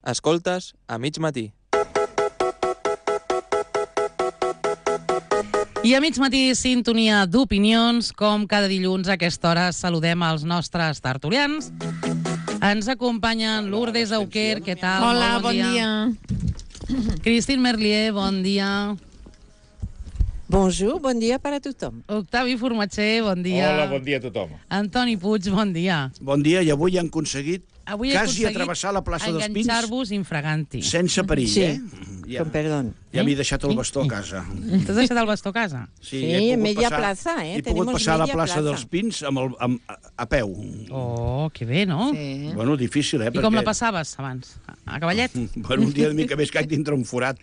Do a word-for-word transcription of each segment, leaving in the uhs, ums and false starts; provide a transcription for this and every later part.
Escoltes a mig matí. I a mig matí, sintonia d'opinions. Com cada dilluns a aquesta hora saludem els nostres tertulians. Ens acompanyen Lourdes Auquer, què tal? Hola, bon, bon dia. dia. Christine Merlier, bon dia. Bonjour, bon dia per a tothom. Octavi Formatger, bon dia. Hola, bon dia a tothom. Antoni Puig, bon dia. Bon dia, i avui han aconseguit Avui quasi atrevessar la plaça dels Pins enganxar-vos infraganti. sense perill, Sí, eh? Ja, con perdón. ja m'he deixat el bastó a casa. T'has deixat el bastó a casa? Sí, he en pogut media passar- plaza, eh? He pogut Tenemos passar a la media plaça plaza. dels Pins amb el, amb, a, a peu. Oh, que bé, no? Sí. Bueno, difícil, eh? I com la passaves abans? A cavallet? Bueno, un dia de mica més caig dintre un forat.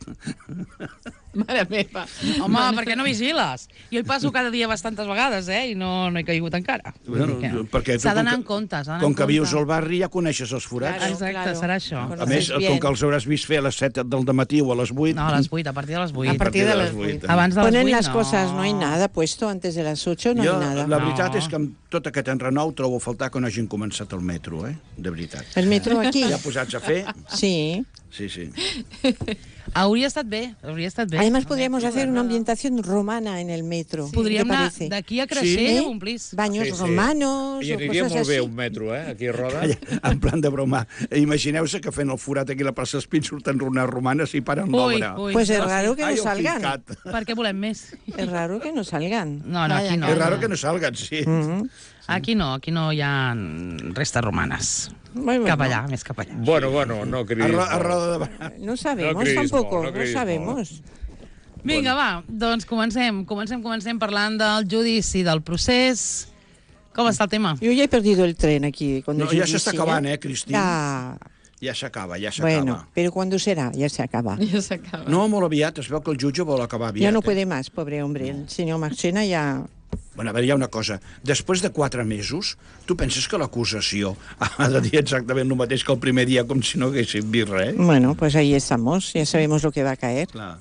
Mare meva. Home, per què no vigiles? Jo hi passo cada dia bastantes vegades, eh? I no, no he caigut encara. Bueno, perquè tu, S'ha d'anar com en que- compte, s'ha d'anar Com en que vius compte. al barri ja coneixes els forats. Claro. Exacte, serà això. Bueno, A més, Conoces bien. com que els hauràs vist fer a les set del dematí o a les vuit... No, a les vuit, a partir de les vuit. A partir de les vuit. Abans de les Ponen vuit, las no. cosas, no hay nada puesto antes de las ocho, no jo, hay nada. la No. veritat és que amb tot aquest enrenou trobo a faltar que no hagin començat el metro, eh? De veritat. El metro aquí. Ja posats a fer... Sí. Sí, sí. Hauria estat bé, hauria estat bé. Además podríamos hacer una ambientación romana en el metro. Podríem ¿Qué anar parece? d'aquí a creixer Sí. i omplís. Baños Sí, sí. romanos I o aniria cosas molt bé así. un metro, eh, aquí a Roda. En plan de broma. Imagineu-se que fent el forat aquí a la plaça dels Pins surten runes romanes i paren Ui, l'obra. ui. Pues es raro que no Ai, el salgan. fincat. Per què volem més? Es raro que no salgan. No, no, aquí no. És raro que no salgan, sí. Mhm. Aquí no, aquí no hi ha restes romanes. Bueno, Cap bueno. allà, més cap allà. Bueno, bueno, no A, cridis ro a molt. roda de bar. No sabemos No cridis tampoco, molt, no no cridis sabemos. Vinga, va, doncs comencem. Comencem, comencem parlant del judici, del procés. Com està el tema? Yo ya he perdido el tren aquí. Con No, el ja judici, s'està acabant, eh, Cristina? Ya. Ja s'acaba, ja s'acaba. Bueno, pero ¿cuándo será? Ya se acaba. Ya se acaba. No, molt aviat. Es veu que el jutge vol acabar aviat. Ya no eh? puede más, pobre hombre. El señor Marchena ya... Bueno, a veure, hi ha una cosa. Després de quatre mesos, tu penses que l'acusació ha de dir exactament el mateix que el primer dia, com si no haguessin vist res? Bueno, pues ahí estamos. Ya sabemos lo que va a caer. Clar.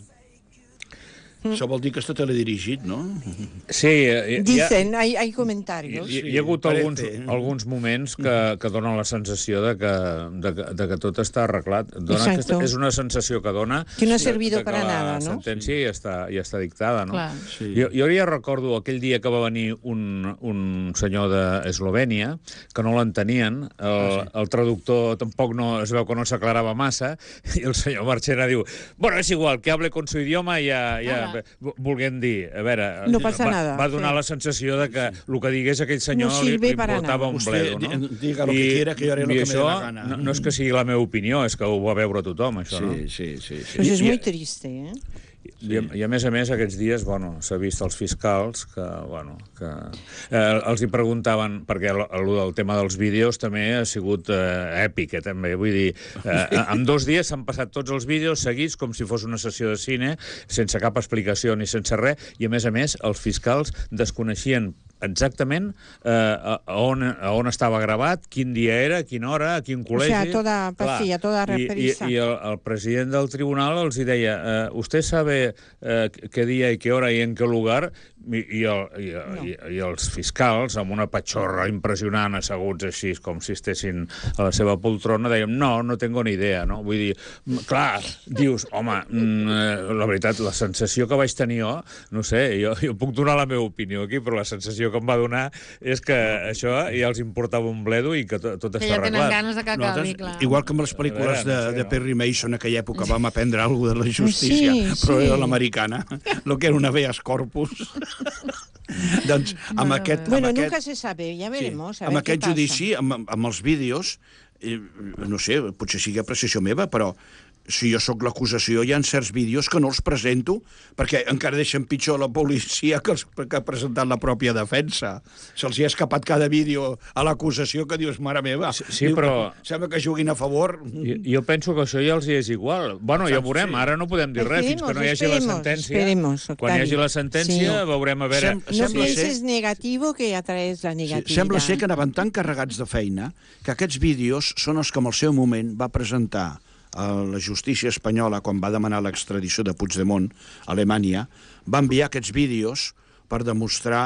Això vol dir que està teledirigit, no? Sí, hi, hi, ha, Dicen, hay, hay hi, comentarios. hi, hi ha hagut parece. alguns, alguns moments que, que donen la sensació de que, de, que- de que tot està arreglat. Dona Exacto. aquesta, és una sensació que dona... Que no ha de- servido de que para la nada, ¿no? sentència ja està, ja està dictada, no? Clar. Sí. Jo, jo ja recordo aquell dia que va venir un, un senyor d'Eslovènia, que no l'entenien, el, Ah, sí. el traductor tampoc no, es veu que no s'aclarava massa, i el senyor Marchena diu, bueno, és igual, que hable con su idioma i ja, ja Ala. volguem dir, a veure... No passa va, nada, Va donar sí. la sensació de que el que digués aquell senyor No li, sirve li para importava nada. un bledo, no? Usted diga lo que quiera, que yo haré lo i que me dé això la gana. No, no és que sigui la meva opinió, és que ho va veure tothom, això, no? Sí, sí, sí. sí. Pues es I- muy triste, ¿eh? I, a, I a més a més, aquests dies, bueno, s'ha vist els fiscals que, bueno, que eh, els hi preguntaven, perquè el, el, el tema dels vídeos també ha sigut eh, èpic, eh, també, vull dir, eh, en dos dies s'han passat tots els vídeos seguits com si fos una sessió de cine, sense cap explicació ni sense res, i a més a més, els fiscals desconeixien exactament eh, a, a, on, a on estava gravat, quin dia era, a quina hora, a quin col·legi... sea, toda pastilla, toda I, i, reprisa. i el, el president del tribunal els hi deia eh, ¿usted sabe eh, qué día y qué hora y en qué lugar? I, i, el, i, no. i, i els fiscals, amb una patxorra impressionant, asseguts així, com si estessin a la seva poltrona, deien, no, no tengo ni idea, no? Vull dir, clar, dius, home, mm, la veritat, la sensació que vaig tenir jo, no sé, jo, jo puc donar la meva opinió aquí, però la sensació que em va donar és que això ja els importava un bledo i que tot, tot Que està ja tenen arreglat. ganes de que acabi, Nosaltres, clar. igual que amb les pel·lícules A veure, de, no sé, de no. Perry Mason, en aquella època vam aprendre alguna de la justícia, Sí, però sí. era l'americana, lo que era un habeas corpus. Doncs amb aquest... amb Bueno, aquest, nunca se sabe, ya veremos. A amb ver qué aquest pasa. judici, amb, amb els vídeos, eh, no sé, potser sigui apreciació meva, però si jo sóc l'acusació, hi ha certs vídeos que no els presento perquè encara deixen pitjor la policia que, els, que ha presentat la pròpia defensa. Se'ls hi ha escapat cada vídeo a l'acusació que dius, mare meva, Sí, sí, diu, però- sembla que juguin a favor. Jo, jo penso que això ja els hi és igual. Bueno, ja veurem, ara no podem dir res fins que no hi hagi la Esperemos, sentència. esperemos, Quan hi hagi Octavi. la sentència Sí. veurem a veure... Sem- No Sembla ser- pienses negativo que atraes la Sí, negatividad. sembla ser que anaven tan carregats de feina que aquests vídeos són els que en el seu moment va presentar a la justícia espanyola quan va demanar l'extradició de Puigdemont a Alemanya, va enviar aquests vídeos per demostrar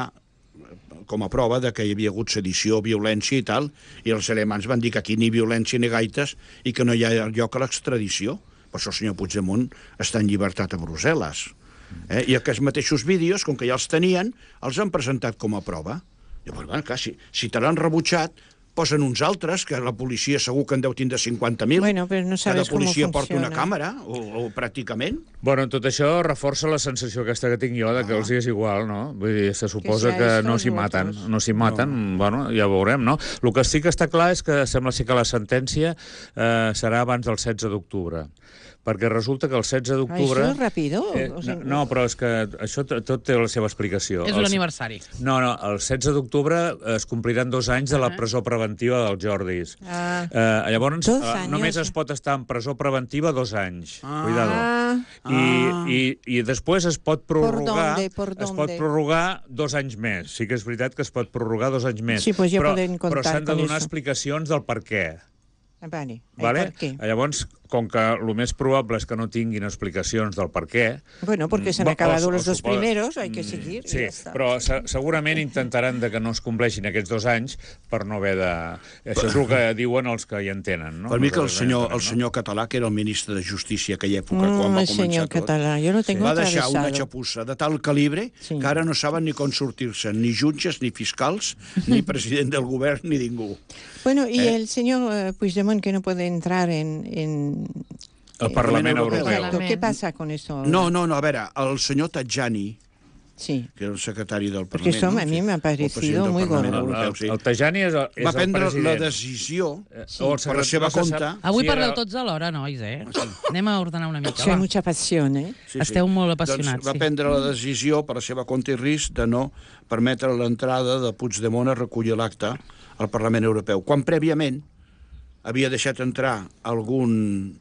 com a prova de que hi havia hagut sedició, violència i tal, i els alemans van dir que aquí ni violència ni gaites i que no hi ha lloc a l'extradició. Per això el senyor Puigdemont està en llibertat a Brussel·les. Eh? I aquests mateixos vídeos, com que ja els tenien, els han presentat com a prova. Llavors, bueno, clar, si, si te l'han rebutjat, posen uns altres, que la policia segur que en deu tindre cinquanta mil. Bueno, però no sabes Cada policia cómo porta una funciona. càmera, o, o pràcticament. Bueno, tot això reforça la sensació aquesta que tinc jo de que els hi és igual, no? Vull dir, se suposa Que que, seáis no todos s'hi maten, votos. no s'hi maten, no. Bueno, ja veurem, no? El que sí que està clar és que sembla ser que la sentència eh, serà abans del setze d'octubre. Perquè resulta que el setze d'octubre... Això és ràpido. Eh, O sigui, no, però és que això t- tot té la seva explicació. És El- l'aniversari. No, no, el setze d'octubre es compliran dos anys de la presó preventiva dels Jordis. Ah. Eh, llavors, Dos eh, anys. només es pot estar en presó preventiva dos anys. Ah. Cuidado. Ah. I, i, I després es pot prorrogar, dónde? Por es pot dónde? prorrogar dos anys més. Sí que és veritat que es pot prorrogar dos anys més. Sí, pues ja però, podem però contar s'han de con donar eso. explicacions del per què. Vale. Vale? ¿Por qué? Llavors, com que el més probable és que no tinguin explicacions del per què... Bueno, porque se han Mm, acabado o- o los dos suposa- primeros, hay que Mm, seguir. y Sí, ya está. però se segurament intentaran de que no es compleixin aquests dos anys per no haver de... Això és el que diuen els que hi entenen, no? Per mi que el Els que hi senyor, entenen, el senyor Català, que era el ministre de Justícia aquella època, Mm, quan va el començar senyor tot, Català, jo lo tengo va deixar una atravesado. xapussa de tal calibre Sí. que ara no saben ni com sortir-se, ni jutges, ni fiscals, ni president del govern, ni ningú. Bueno, y Eh. el señor eh, Puigdemont que no puede entrar en... en El eh, Parlament Europeu. Exacto. Parlament. ¿Qué pasa con eso? No, no, no, a veure, el senyor Tajani, Sí. que era el secretari del Porque Parlament... eso no? a mí Sí. me ha El parecido president del muy Parlament gordo. Europeu, El, sí. el Tajani és, el, és Va el prendre president. la decisió, Eh, Sí. o el per la secret- seva no se sap- compte. Avui Sí, parleu era- tots alhora, nois, eh? Anem a ordenar una mica, Sí, hay va. mucha pasión, ¿eh? Sí, Esteu molt Doncs apassionats, va sí. prendre la decisió per la seva compte i risc de no permetre l'entrada de Puigdemont a recollir l'acte al Parlament Europeu, quan prèviament havia deixat entrar algun...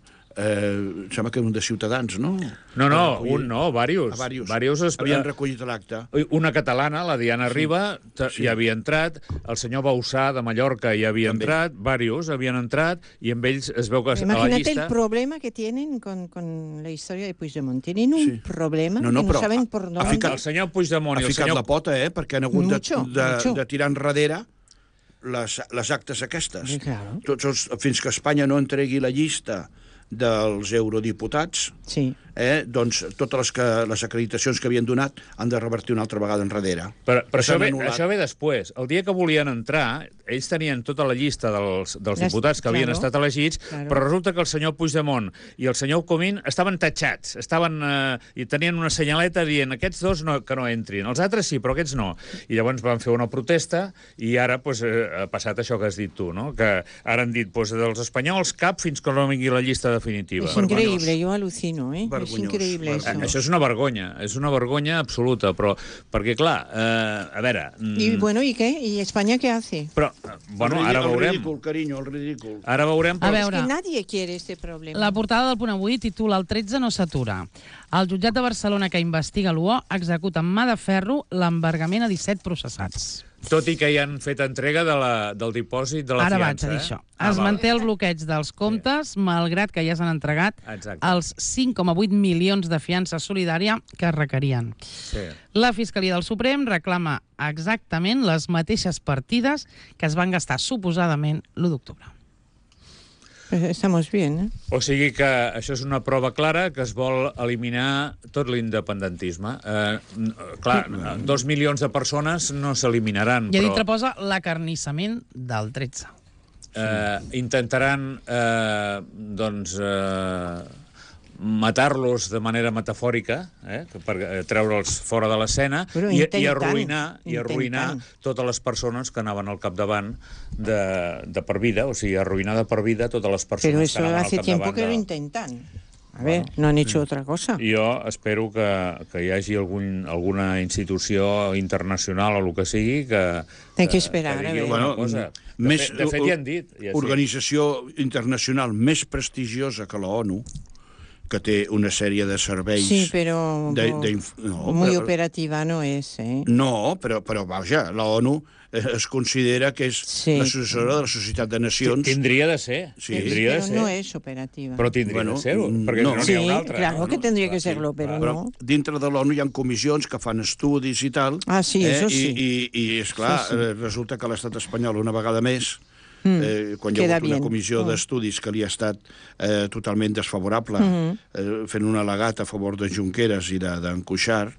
Eh, em sembla que un de Ciutadans, no? No, no, Recollir- un no, diversos. A diversos. Diversos es... Havien recollit l'acte. Una catalana, la Diana sí. Riba, Sí. sí. hi havia entrat, el senyor Bausà de Mallorca hi havia També. entrat, diversos havien entrat, i amb ells es veu que a la Imagínate llista... el problema que tienen con, con la historia de Puigdemont. Tienen un Sí. problema No, no, que no però saben ha- por ha dónde. ficat- El senyor Puigdemont Ha i el ficat senyor... la pota, eh? Perquè han hagut Mucho, de, de, mucho. de tirar enrere les, les actes aquestes. Sí, claro. Tots els, fins que Espanya no entregui la llista dels eurodiputats, Sí. eh, doncs totes les, que, les acreditacions que havien donat han de revertir una altra vegada enrere. Però, però això, S'han ve, anul·lat. això ve després. El dia que volien entrar, ells tenien tota la llista dels, dels Les- diputats que havien claro, estat elegits, claro. però resulta que el senyor Puigdemont i el senyor Comín estaven tatxats, estaven, eh, i tenien una senyaleta dient aquests dos no, que no entrin, els altres sí, però aquests no. I llavors van fer una protesta i ara pues, eh, ha passat això que has dit tu, no? Que ara han dit pues, dels espanyols cap fins que no vingui la llista definitiva. Es Vergonyós. increíble, yo alucino, ¿eh? Es Vergonyós, increíble eso. vergonyós. Això és una vergonya, és una vergonya absoluta, però perquè, clar, eh, a veure... mm, Y bueno, ¿y qué? ¿Y España qué hace? Però, eh, bueno, el, ara ridícul, veurem. El ridícul, carinyo, el ridícul. Ara veurem, A però... veure, Que nadie quiere este problema. la portada del Punt Avui titula El tretze no s'atura. El jutjat de Barcelona que investiga l'U O executa amb mà de ferro l'embargament a disset processats. Tot i que hi han fet entrega de la, del dipòsit de la Ara fiança. vaig a dir eh? això. Ah, Es val. manté el bloqueig dels comptes, malgrat que ja s'han entregat Exacte. els cinc coma vuit milions de fiança solidària que es requerien. Sí. La Fiscalia del Suprem reclama exactament les mateixes partides que es van gastar suposadament l'u d'octubre. Pues estamos bien, ¿eh? O sigui que això és una prova clara que es vol eliminar tot l'independentisme. Eh, n- clar, dos milions de persones no s'eliminaran, I a però dintre posa l'acarnissament del tretze. eh, intentaran eh, doncs, eh, matar-los de manera metafòrica, eh, per eh, treure'ls fora de l'escena Però i, i intentant, arruïnar i arruïnar intentant. totes les persones que anaven al capdavant de, de per vida, o sigui, arruïnar de per vida totes les persones Pero que eso anaven al hace capdavant. tiempo que de... lo intentan. A ver, no han hecho otra cosa. Jo espero que, que hi hagi algun, alguna institució internacional o el que sigui que... Hay que esperar, que a digui ver. alguna Bueno, cosa. De, més, fet, de fet, ja han dit. Ja, sí. Organització internacional més prestigiosa que la ONU que té una sèrie de serveis... Sí, pero de, oh, de, no, muy però, operativa no es, ¿eh? No, però, però vaja, la ONU es considera que és Sí. l'assessora de la Societat de Nacions. Tindria de ser. Sí. Tindria de Pero ser. no es operativa. Però tindria Bueno, de ser-ho, mm, perquè no. no n'hi Sí, ha una altra. claro no? que tendría que Clar, serlo, pero Però no. dintre de l'ONU hi ha comissions que fan estudis i tal. Ah, sí, això I, sí. I, i esclar, Sí, sí. eh, resulta que l'estat espanyol, una vegada més, Mm, eh, quan hi ha queda hagut una bien. comissió Mm. d'estudis que li ha estat eh, totalment desfavorable, Mhm. eh, fent un al·legat a favor de Junqueras i de- d'en Cuixart,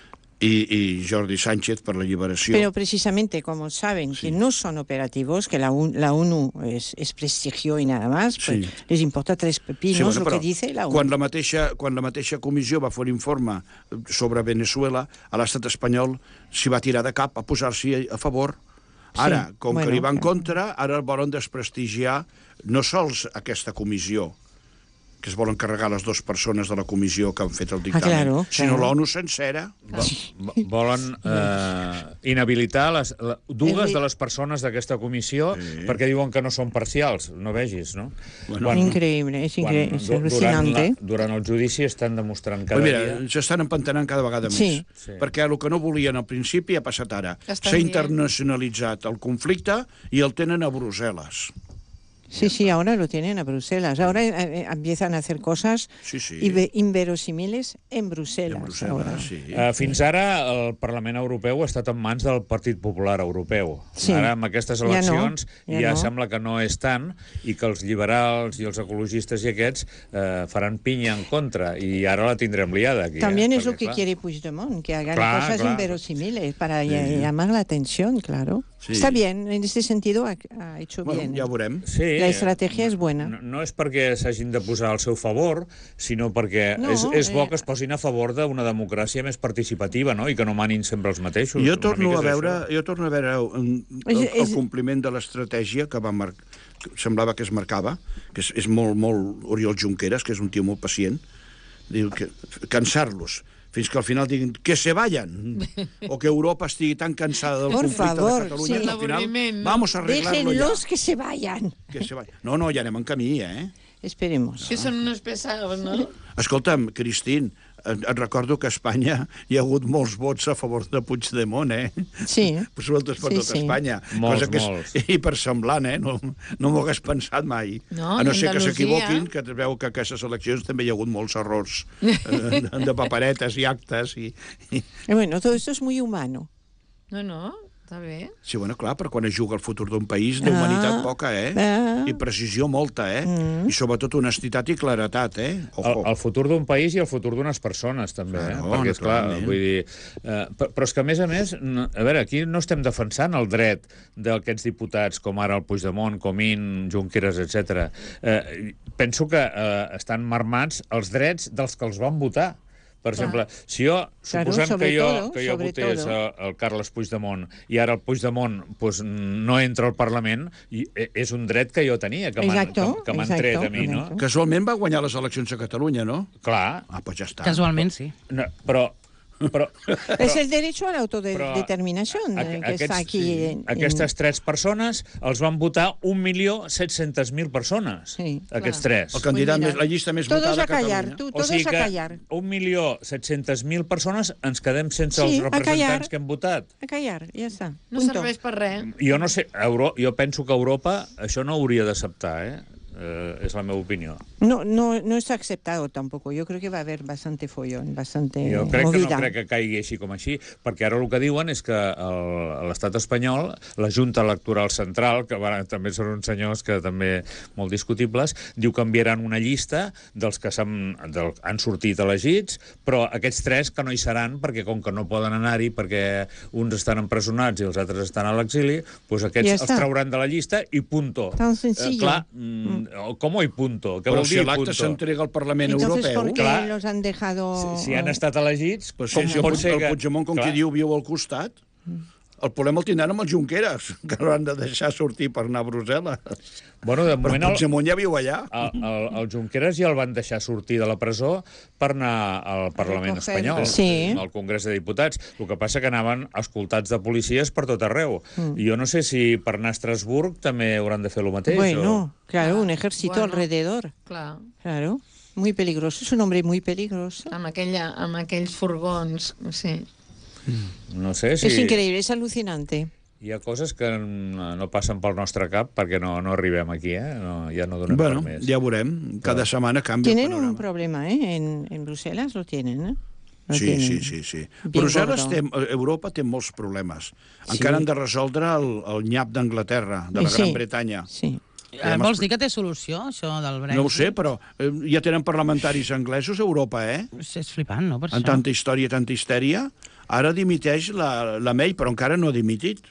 i, i Jordi Sánchez per la lliberació. Pero precisamente como saben Sí. que no son operativos, que la, U- la ONU es, es prestigio y nada más, pues Sí. les importa tres pepinos Sí, bueno, lo però que dice la ONU. quan la, mateixa, quan la mateixa comissió va fer un informe sobre Venezuela, a l'estat espanyol s'hi va tirar de cap a posar-s'hi a favor. Ara, Sí, com bueno, que li va en clar. contra, ara volen desprestigiar no sols aquesta comissió, que es volen carregar les dues persones de la comissió que han fet el dictamen, claro, sinó claro. l'ONU sencera. Vo- Volen eh, inhabilitar les, la, dues El- de les persones d'aquesta comissió Sí. perquè diuen que no són parcials, no vegis, no? Bueno, Increíble, es, incre quan es du- durant, alucinante. la, durant el judici estan demostrant cada Pues mira, dia... s'estan empantanant cada vegada més. Sí. Sí. Perquè el que no volien al principi ha passat ara. Estan S'ha dient. internacionalitzat el conflicte i el tenen a Brussel·les. Sí, sí, ahora lo tienen a Bruselas. Ahora eh, eh, empiezan a hacer cosas Sí, sí. inve- inverosímiles en Bruselas. En Brussel·les, ahora. sí. Uh, fins ara el Parlament Europeu ha estat en mans del Partit Popular Europeu. Sí. Ara amb aquestes Ja no, eleccions ja ja no. sembla que no és tant i que els liberals i els ecologistes i aquests uh, faran pinya en contra i ara la tindrem liada aquí. También eh? es lo Perquè, que clar, quiere Puigdemont, que hagan Claro, cosas claro. inverosímiles para ll- llamar la atención, claro. Sí. Está bien, en este sentido ha, ha hecho Bueno, bien. ja ho veurem. Sí, La estratègia és buena. No, no és perquè s'hagin de posar al seu favor, sinó perquè No, és, és bo eh, que es posin a favor d'una democràcia més participativa, no? I que no manin sempre els mateixos. Jo Una torno mica a és veure, això. jo torno a veure un, el, És- és- el compliment de l'estratègia que va mar... que semblava que es marcava, que és, és molt, molt Oriol Junqueras, que és un tio molt pacient, diu que cansar-los fins que al final diguin que se vayan o que Europa estigui tan cansada del Por conflicte favor, de Catalunya sí. que al final L'avorriment, no? vamos a arreglarlo Déjenlos ya. que se vayan. Que se vayan. No, no, ja anem en camí, eh? Esperemos. Que són unes pesados, no? Escolta'm, Cristín, et et recordo que a Espanya hi ha hagut molts vots a favor de Puigdemont, eh? Sí. Sueltes per Sí, tot sí. Espanya. Molts, cosa que és molts. hipersemblant, eh? No, no m'ho hagués pensat mai. No, a no en ser que Andalusia. s'equivoquin, que es veu que a aquestes eleccions també hi ha hagut molts errors eh, de, de paperetes i actes. I, i... Y bueno, todo esto es muy humano. No, no, està bé. Sí, bueno, clar, però quan es juga el futur d'un país, d'humanitat Ah. poca, eh? Ah. I precisió molta, eh? Mm. I sobretot honestitat i claretat, eh? El, Ojo. el futur d'un país i el futur d'unes persones, també. Eh? Claro, Perquè, esclar, naturalment. vull dir... Eh, però, però és que, a més a més, no, a veure, aquí no estem defensant el dret d'aquests diputats, com ara el Puigdemont, Comín, Junqueras, etcètera. Eh, penso que eh, estan marmats els drets dels que els van votar. Per exemple, si jo, Claro, suposant sobre que jo, todo, que jo sobre votés todo. a- el Carles Puigdemont i ara el Puigdemont pues, no entra al Parlament, i eh, és un dret que jo tenia, que m'han Exacto, que, que m'han exacto, tret a mi, no? exacto. Casualment va guanyar les eleccions a Catalunya, no? Clar, Ah, doncs ja està. Casualment, sí. no, però... però Es el derecho a la però autodeterminación a- eh, a- que está aquests- aquí. sí. en- Aquestes tres persones els van votar un milió set-cents mil persones. Sí, Aquests clar. tres. El candidat Pues mira, més, la llista més Todos votada a callar, Catalunya. tú, O todos sigui a que callar. un milió set-cents mil persones ens quedem sense Sí, els a callar. representants que hem votat. A callar, ya está. No Punto. serveix per res. Jo no sé, Euro, jo penso que Europa això no hauria d'acceptar, eh? eh? És la meva opinió. No, no, no está aceptado tampoco. Yo creo que va a haber bastante follón, bastante Jo crec movida. que no crec que caigui així com així, perquè ara el que diuen és que el- a l'estat espanyol, la Junta Electoral Central, que bueno, també són uns senyors que també molt discutibles, diu que enviaran una llista dels que s'han, del, han sortit elegits, però aquests tres que no hi seran, perquè com que no poden anar-hi, perquè uns estan empresonats i els altres estan a l'exili, doncs aquests Ja els està. trauran de la llista i punto. Tan sencillo. Eh, clar, mm, com i punto? Què Però vol si dir l'acte punto? s'entrega al Parlament Entonces, Europeu... ¿por qué Clar. los han dejado...? Si, si han estat elegits, Però si, com si el, pot Puig- ser el que... Puigdemont, com Clar. qui diu, viu al costat, el problema el tindran amb els Junqueras, que l'han de deixar sortir per anar a Brussel·les. Bueno, de Però moment... El, Puigdemont ja viu allà. el, el, el Junqueras ja el van deixar sortir de la presó per anar al Parlament recoger. espanyol, Sí. al Congrés de Diputats. El que passa que anaven escoltats de policies per tot arreu. Mm. I jo no sé si per anar a Estrasburg també hauran de fer el mateix. Bueno, o... claro, un ejército Bueno. alrededor. Clar, Claro, muy peligroso, es un hombre muy peligroso. amb, aquella, amb aquells furgons, sí. No sé si... Es increíble, es alucinante. Hi ha coses que no, no passen pel nostre cap perquè no, no arribem aquí, eh? No, ja no donem Bueno, per més. ja veurem. Cada setmana canvia el Tienen un panorama. problema, ¿eh? En, en Bruselas lo tienen, ¿eh? Lo Sí, tienen. sí, sí, sí. Bien Brussel·les gordo. té, Europa té molts problemes. Sí. Encara han de resoldre el, el nyap d'Anglaterra, de la Sí. Gran Bretanya. Sí. Eh, vols dir que té solució, això del Brexit? No ho sé, però eh, ja tenen parlamentaris anglesos a Europa, eh? És, és flipant, no, per En això? tanta història, tanta histèria. Ara dimiteix la, la May, però encara no ha dimitit.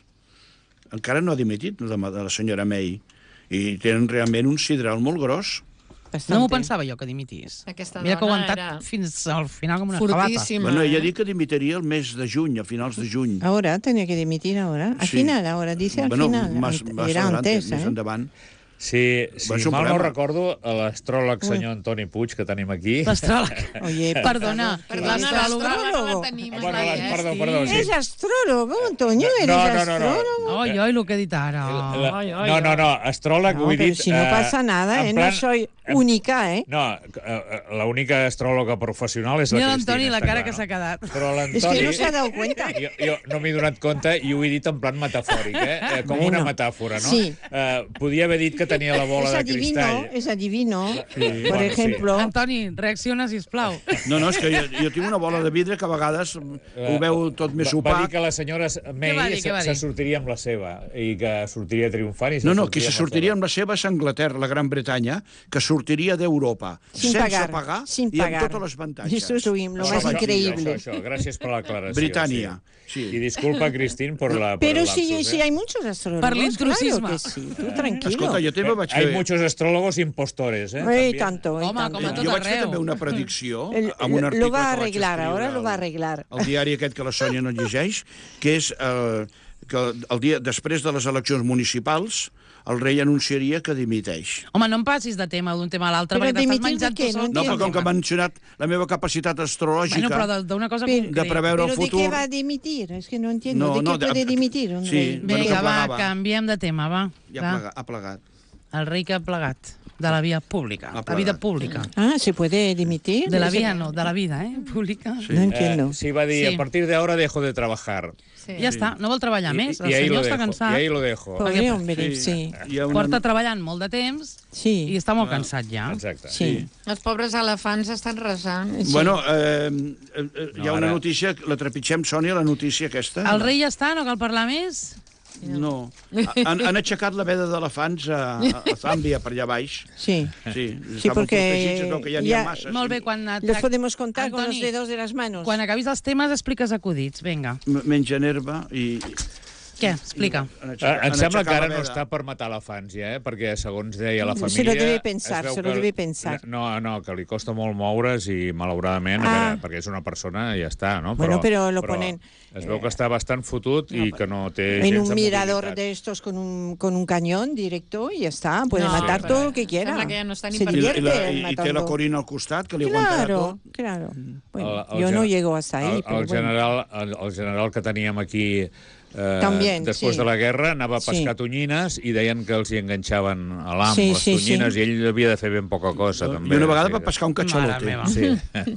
Encara no ha dimitit la, la senyora May. I tenen realment un sidral molt gros. Bastante. No m'ho pensava jo, que dimitís. Aquesta Mira que ha dona aguantat era fins al final com una jabata. Fortíssima. Bueno, ella eh? ha dit que dimitiria el mes de juny, a finals de juny. Ahora, tenía que dimitir ahora. Al Sí. final, ahora, dice al bueno, final. Más, Ante- más Era adelante, antes, més ¿eh? endavant. Si, si Va ser un mal no problema. recordo, l'astròleg senyor Antoni Puig, que tenim aquí... L'astròleg. Oye, por Perdona, favor, Perdona, l'astròloga... l'astròloga no la tenim. Bueno, és la la- perdó, Esti. perdó, sí. Es astrólogo, Antonio, No, eres no, no, no. astrólogo. Oi, oi, el que he dit ara. La- Ai, ai, no, no, no, astròleg, No, ho he pero dit... si no eh, pasa nada, en ¿eh? plan- No soy en- única, ¿eh? No, eh, l'única astròloga professional és la Mira Cristina. l'Antoni, la està cara clar, que no? s'ha quedat. Però Es que l'Antoni... no se ha dado cuenta. Jo, jo no m'he donat compte i ho he dit en plan metafòric, eh? eh com Bueno, una metàfora, no? sí. Eh, podia haver dit que tenia la bola Es de adivino, cristall. es adivino. Sí. Por Bueno, ejemplo, Antoni, reacciona, sisplau. No, no, és que jo, jo tinc una bola de vidre que a vegades ho veu tot més Va, va dir opac. que la senyora May Què va dir, què va se, se dir? sortiria amb la seva i que sortiria triomfant. I se No, no, qui se amb la sortiria seva. amb la seva és Anglaterra, la Gran Bretanya, que sortiria d'Europa sin sense pagar, pagar sin i amb pagar. totes les avantatges. Esto es lo, lo Això, más això, increíble. Això, això. Gràcies per l'aclaració. Britània, sí. I disculpa, Cristín, per la per Pero el sí, lapsus, sí, eh? hay muchos astrólogos. Per l'intrusisme. Claro que sí, tú tranquilo. Escolta, jo també vaig Hay fer... muchos astrólogos impostores, eh? Ay, També. tanto, ay, Home, tanto. com a tot Jo vaig fer arreu. també una predicció El- amb un lo- article lo va a que vaig arreglar, escriure ahora lo al- va a arreglar. El diari aquest que la Sònia no llegeix, que és eh, que el dia després de les eleccions municipals el rei anunciaria que dimiteix. Home, no em passis de tema d'un tema a l'altre, Però perquè t'estàs dimitir de menjant què? tu sol. No No, però com que tema. m'ha mencionat la meva capacitat astrològica... Bueno, però de- d'una cosa Però- concreta. de preveure ¿Pero el de futur... qué va a dimitir? Es que no entiendo. No, ¿De no, qué de- puede dimitir un sí. rey? Bueno, Vinga, que va, plegava. canviem de tema, va. Ja Va. plega, ha plegat. El rei que ha plegat. De la via pública. Ha La plegat. vida pública. Ah, ¿se puede dimitir? De la Ese- via, no, de la vida, eh? Pública. No entiendo. Eh, sí, va dir, Sí. a partir de ahora dejo de trabajar. Sí. Ja està, no vol treballar més. El I ahí lo senyor està dejo. cansat. I ahí lo dejo. Pobre hombre, sí. Hi ha una... Porta treballant molt de temps Sí. i està molt cansat ja. Exacte. Sí. Els pobres elefants estan resant. Sí. Bueno, eh, eh, eh, hi ha No, una ara- notícia, la trepitgem, Sònia, la notícia aquesta? El rei ja està, no cal parlar més? No. Han, han aixecat la veda d'elefants a, a, a Zàmbia, per allà baix. Sí. Sí, Sí, estaven perquè protegits, es veu que ja n'hi ja- ha massa. Molt bé, sí. quan, et- Los podemos contar con Antoni, los dedos de las manos. quan acabis els temes expliques acudits. Vinga. M- Mengen herba i... Què? Explica. Han Eh, aixecat- em han sembla aixecat que ara la no veda. està per matar elefants, ja, eh? Perquè, segons deia la Se família... lo debe es pensar, veu se lo que- debe pensar. No, no, que li costa molt moure's i, malauradament, Ah. a veure, perquè és una persona i ja està, no? Bueno, però lo ponen, Es veu que està bastant fotut i que no té En gens un de mirador mobilitat. de estos con un, con un cañón directo y ya está. Puede No, matar pero todo lo que quiera. sembla que ja no està ni Se per- I, la, divierte i, la, i, i té matando. la Corina al costat, que li aguantarà Claro, tot. claro. Bueno, El- el yo no gen- llego hasta ahí, el, pero el, bueno. general, el, el general que teníem aquí eh, También, després sí. de la guerra anava a Sí. pescar tonyines i deien que els hi enganxaven a l'am Sí, les sí, sí. tonyines i ell havia de fer ben poca cosa, també. I una vegada Sí. va pescar un Mare catxalote. meva. Sí.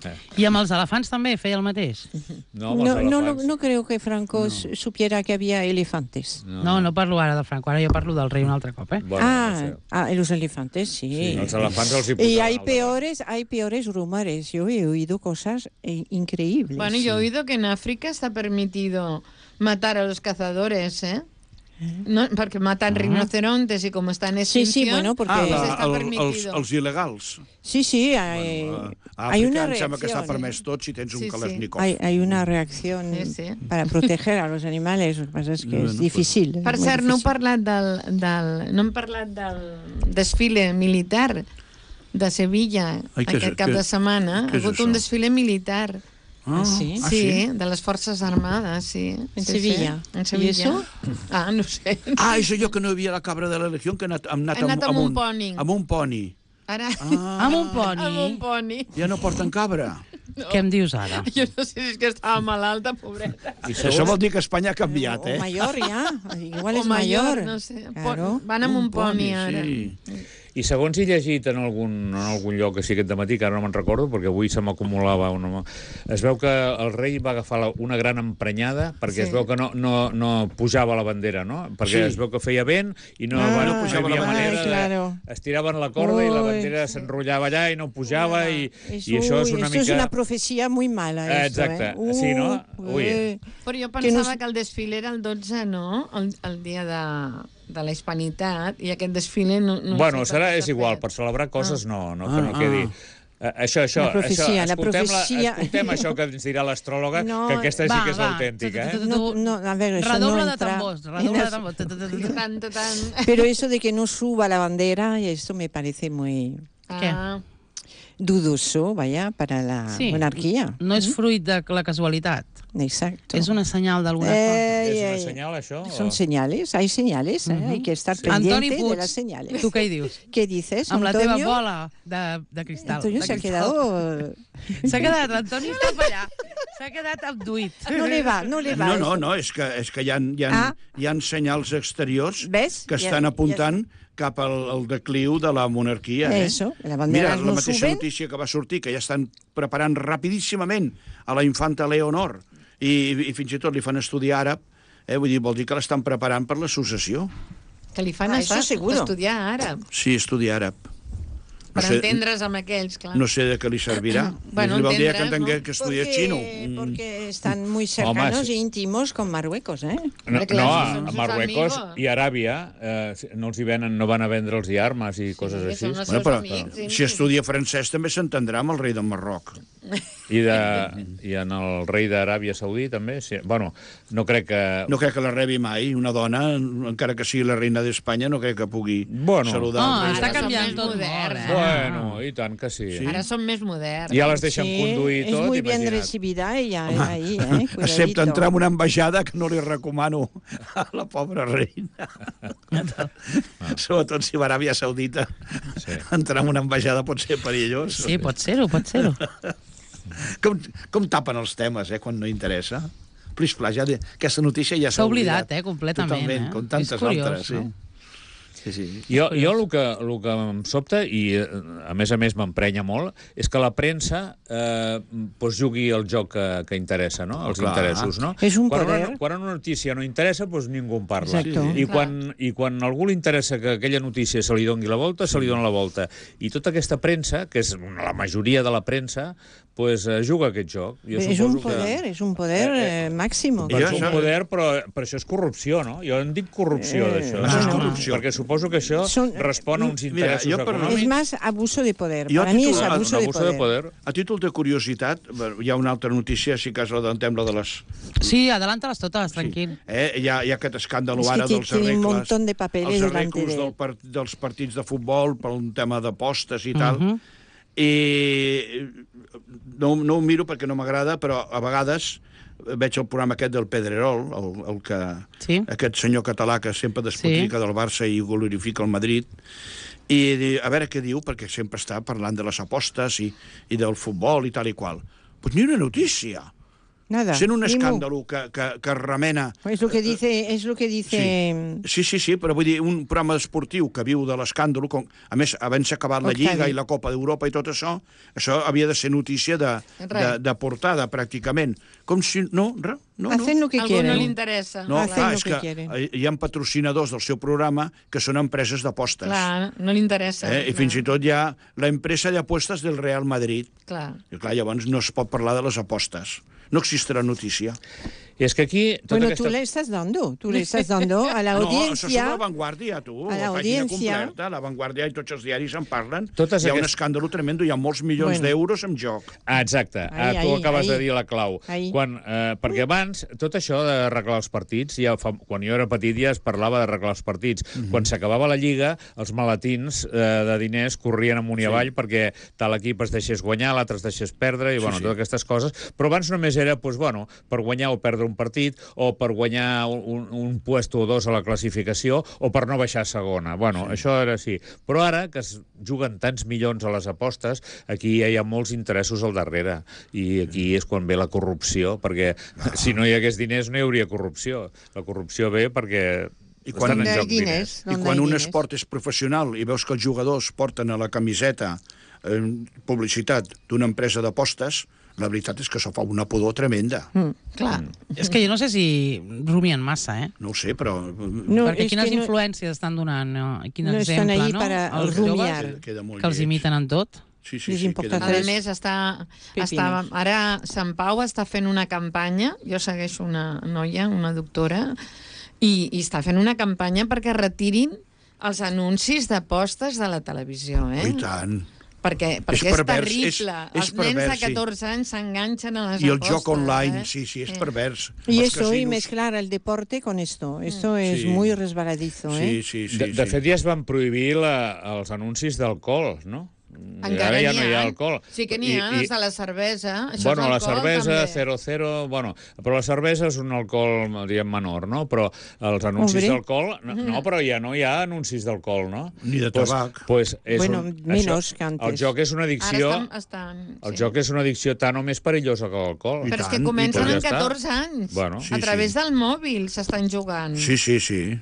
I amb els elefants també feia el mateix? No, amb els No, no, no, elefants. no creo que Franco s- supiera que había elefantes. No, no parlo ara del Franco, ara jo parlo del rei un altre cop, eh? Bueno, ah, no sé. ah, los elefantes, sí. Sí, els elefants els hi Y posaven hay al davant. peores, hay peores rumores. Yo he oído cosas eh, increíbles. Bueno, yo he oído que en África está permitido matar a los cazadores, ¿eh? No, perquè matan rinocerontes i com estan en Sí, extinció... sí, bueno, porque... Ah, Pues la, está el, els, permitido. els il·legals. Sí, sí, hay, Bueno, a hay Àfrica una em sembla que està reacción. permès tot si tens un Sí, sí. Kalashnikov. Hay, hay una reacción Sí, sí. para proteger a los animales. Lo que pasa es que Bueno, es pues- difícil. Per es muy cert, no heu difícil. parlat del, del, no hem parlat del desfile militar de Sevilla Ai, què és- aquest cap què- de setmana. què Ha és hagut això? un desfile militar Ah, sí? Ah, Sí, sí? de les Forces Armades, sí. En sí, Sevilla. Sí. En ¿Y Sevilla. eso? Ah, no sé. Ah, és allò que no hi havia la cabra de la Legió, que ha anat, ha anat, Ha anat amb un un, poni. amb un poni. Ara, Ah, Amb un poni. amb un poni. ja no porten cabra. Què em dius ara? Jo no sé si és que estava malalta, pobreta. I Això segons, vol dir que Espanya ha canviat, O eh? mayor, ya. Igual O es mayor, mayor. no sé. Claro. Van amb un, poni, ara. Sí. I segons he llegit en algun, en algun lloc així aquest dematí, que ara no me'n recordo, perquè avui se m'acumulava una... Es veu que el rei va agafar la, una gran emprenyada, perquè Sí. es veu que no, no, no pujava la bandera, no? Perquè Sí. es veu que feia vent i no, Ah, va, no no pujava hi havia la manera bandera. Ai, claro. de... Estiraven la corda i la Ui, bandera s'enrotllava allà i no pujava i, Eso, i això és una esto mica... es una profecía muy mala. Eh, esto, exacte. ¿eh? Sí, no? Uh, Ui. eh. Però jo Que pensava no que, és- el desfile era el dotze, no? El, el dia de, de la hispanitat, i aquest desfile no, no Bueno, sé per serà, què és s'ha igual, fet. per celebrar coses no, no, que Ah, no quedi... ah. Eh, Això, això, La profecia, això, la escoltem, profecia. escoltem això que ens dirà l'astròloga, No, que aquesta sí va, que és va. autèntica, eh? No, no, a ver, eso Redoble no de entra tambors, en redoble de las- tambors. Tu, tu, tu, tu, tu. Tant, tant. Pero eso de que no suba la bandera, esto me parece muy Ah, dudoso, vaya, para la Sí. monarquía. No és fruit de la casualitat. Exacto. És una senyal d'alguna cosa. Eh, És una eh, senyal, això? Son o- señales, hay señales, ¿eh? Hay que estar Antoni pendiente Puig, de las señales. tu què hi dius? ¿Qué dices, Amb la teva Antonio? bola de, de cristal. Antonio de se ha cristal. quedado... S'ha quedat, Antoni està per allà. S'ha quedat abduït. No le va, no le va. No, no, eso. no, és que, és que hi ha, hi ha, Ah. hi ha senyals exteriors ¿Ves? que Ya- estan ya- apuntant cap al, al decliu de la monarquia. Eh? Eso, la bandera Mira, la no mateixa suben. notícia que va sortir, que ja estan preparant rapidíssimament a la infanta Leonor, i, i fins i tot li fan estudiar àrab, eh? Vull dir, vol dir que l'estan preparant per la successió. que li fan Ah, estar, eso seguro. estudiar àrab, Sí, estudiar àrab. per entendre's amb aquells, clar. No sé de què li servirà. Bueno, Li valdria que entendre's, entengués no? que estudia Porque, xino. porque están muy cercanos sí. e íntimos con Marruecos, ¿eh? No, Hombre, clar, no, si a són sus Marruecos amigos. i Aràbia eh, no els hi venen, no van a vendre'ls i armes i coses Sí, així. són els Bueno, seus però amics, sí. si estudia francès també s'entendrà amb el rei del Marroc. I, de, I en el rei d'Aràbia Saudí també. Sí. Bueno, no crec que... No crec que la rebi mai. Una dona, encara que sigui la reina d'Espanya, no crec que pugui Bueno. saludar Oh, el rei. està Ara som canviant més tot molt, moderns. eh? Bueno, i tant que sí. Sí. Ara som més moderns. Ja les deixen conduir es tot, muy bien imagina't. recibida ella eh, ahí, ¿eh? Excepte Cuidadito. entrar en una ambaixada que no li recomano a la pobra reina. Sobretot si va a Aràbia Saudita. Sí. Entrar en una ambaixada pot ser perillós. Sí, pot ser-ho, pot ser-ho. Com, com tapen els temes, eh, quan no interessa? Plis, plas, ja de, aquesta notícia ja s'ha S'ha oblidat, eh, completament, Totalment, eh? com tantes És curiós, altres. Sí. no? Sí, sí. Jo, jo el, que, el que em sobta, i eh, a més a més m'emprenya molt, és que la premsa eh, pues, jugui el joc que, que interessa, no? Els Clar. interessos, no? És un quan, poder. una, quan una notícia no interessa, pues, ningú en parla. Exacto. I, quan, I quan a algú li interessa que aquella notícia se li doni la volta, se li dona la volta. I tota aquesta premsa, que és la majoria de la premsa, pues, eh, juga aquest joc. Jo Es un suposo poder, que... es un poder Eh, eh, máximo. I És això- un poder, però, però això és corrupció, no? Jo en dic corrupció, Eh, d'això. això és no? corrupció. Perquè suposo que això Són- respon a uns Mira, interessos jo per- econòmics. Es más abuso de poder. Yo Para mí es titulo- abuso, un de, abuso poder. de poder. A títol de curiositat, hi ha una altra notícia, si cas l'adentem, la de les... Sí, adelanta-les totes, tranquil. Eh? Hi, ha, hi ha aquest escàndol Es que ara tiene- dels tiene un arregles, montón de papeles els delante arreglos de- del par, dels partits de futbol per un tema d'apostes i tal. Mhm. I no, no ho miro perquè no m'agrada, però a vegades veig el programa aquest del Pedrerol, el, el que, Sí. aquest senyor català que sempre despotrica Sí. del Barça i glorifica el Madrid, i di- a veure què diu, perquè sempre està parlant de les apostes i, i del futbol i tal i qual. Pues ni una notícia. Nada. Sent un ni mu. escàndalo que, que, que remena... Es lo que dice, es lo que dice Sí, sí, sí, però vull dir, un programa esportiu que viu de l'escàndalo, com, a més, havent-se acabat la Octavi. Lliga i la Copa d'Europa i tot això, això havia de ser notícia de, de, Res. de portada, pràcticament. Com si... No, res, no, no. hacen lo que A algú no quieren. li interessa. No, Hacen clar, lo és que que quieren. hi ha patrocinadors del seu programa que són empreses d'apostes. Clar, no li interessa. Eh? I fins i tot hi ha la empresa d'apostes del Real Madrid. Clar. I clar, llavors no es pot parlar de les apostes. No existirà notícia. I és que aquí... Tota Bueno, aquesta... tú le estás dando, tú le estás dando a la No, això és audiencia... la Vanguardia, tu. a La pàgina l'audiència. completa, la Vanguardia i tots els diaris en parlen. Totes hi ha un aquests- escàndol tremendo, hi ha molts milions Bueno. d'euros en joc. Ah, exacte. Ah, Ahí, tu ahí, acabes ahí. de dir la clau. Ahí. Quan, eh, perquè abans, tot això d'arreglar els partits, ja fa, quan jo era petit ja es parlava d'arreglar els partits. Mhm. Quan s'acabava la Lliga, els maletins eh, de diners corrien amunt i avall perquè tal equip es deixés guanyar, l'altre es deixés perdre, i bueno, sí. totes aquestes coses. Però abans només era pues, bueno, per guanyar o perdre un partit, o per guanyar un, un, un puesto o dos a la classificació, o per no baixar a segona. Bueno, sí. Això era així. Però ara, que es juguen tants milions a les apostes, aquí ja hi ha molts interessos al darrere. I aquí és quan ve la corrupció, perquè si no hi hagués diners no hi hauria corrupció. La corrupció ve perquè I quan, estan en Donde joc hay diners. diners, I donde quan hay un diners. esport és professional i veus que els jugadors porten a la camiseta eh, publicitat d'una empresa d'apostes, la veritat és que això fa una pudor tremenda. Mm. Clar. És que jo no sé si rumien massa, eh? No ho sé, però... No, Perquè es quines que no- influències estan donant, no? I quin no estan exemple, ahí no? para Els rumiar. joves Queda molt que els lleig. imiten en tot. Sí, sí, Les sí, importa queda A Tres més, està, pepinos. està, ara Sant Pau està fent una campanya, jo segueixo una noia, una doctora, i, i està fent una campanya perquè retirin els anuncis d'apostes de la televisió, eh? I tant. Perquè, perquè és, pervers, terrible. és- és els nens pervers, de sí. catorze anys s'enganxen a les I el apostes. joc online, eh? sí, sí, és Eh. pervers. Y Els eso, y casinos- mezclar el deporte con esto. Esto es Sí. muy resbaladizo, ¿eh? Sí, sí, sí. De, de sí. fet, ja es van prohibir la, els anuncis d'alcohol, no? Encara Ara ja n'hi no hi ha ha. alcohol. Sí que n'hi ha, els de la cervesa. Això Bueno, és la alcohol, cervesa, també. cero cero... Bueno, però la cervesa és un alcohol, diguem, menor, no? Però els anuncis Hombre. d'alcohol... No, no, però ja no hi ha anuncis d'alcohol, no? Ni de Pues- tabac. Pues és Bueno, un, menos això, que antes. El joc és una addicció... Ara estan, estan, El joc és una addicció tan o més perillosa que l'alcohol. I Però és tant, que i comencen pues ja amb està. catorze anys. Bueno. Sí, a través sí. del mòbil s'estan jugant. Sí, sí, sí.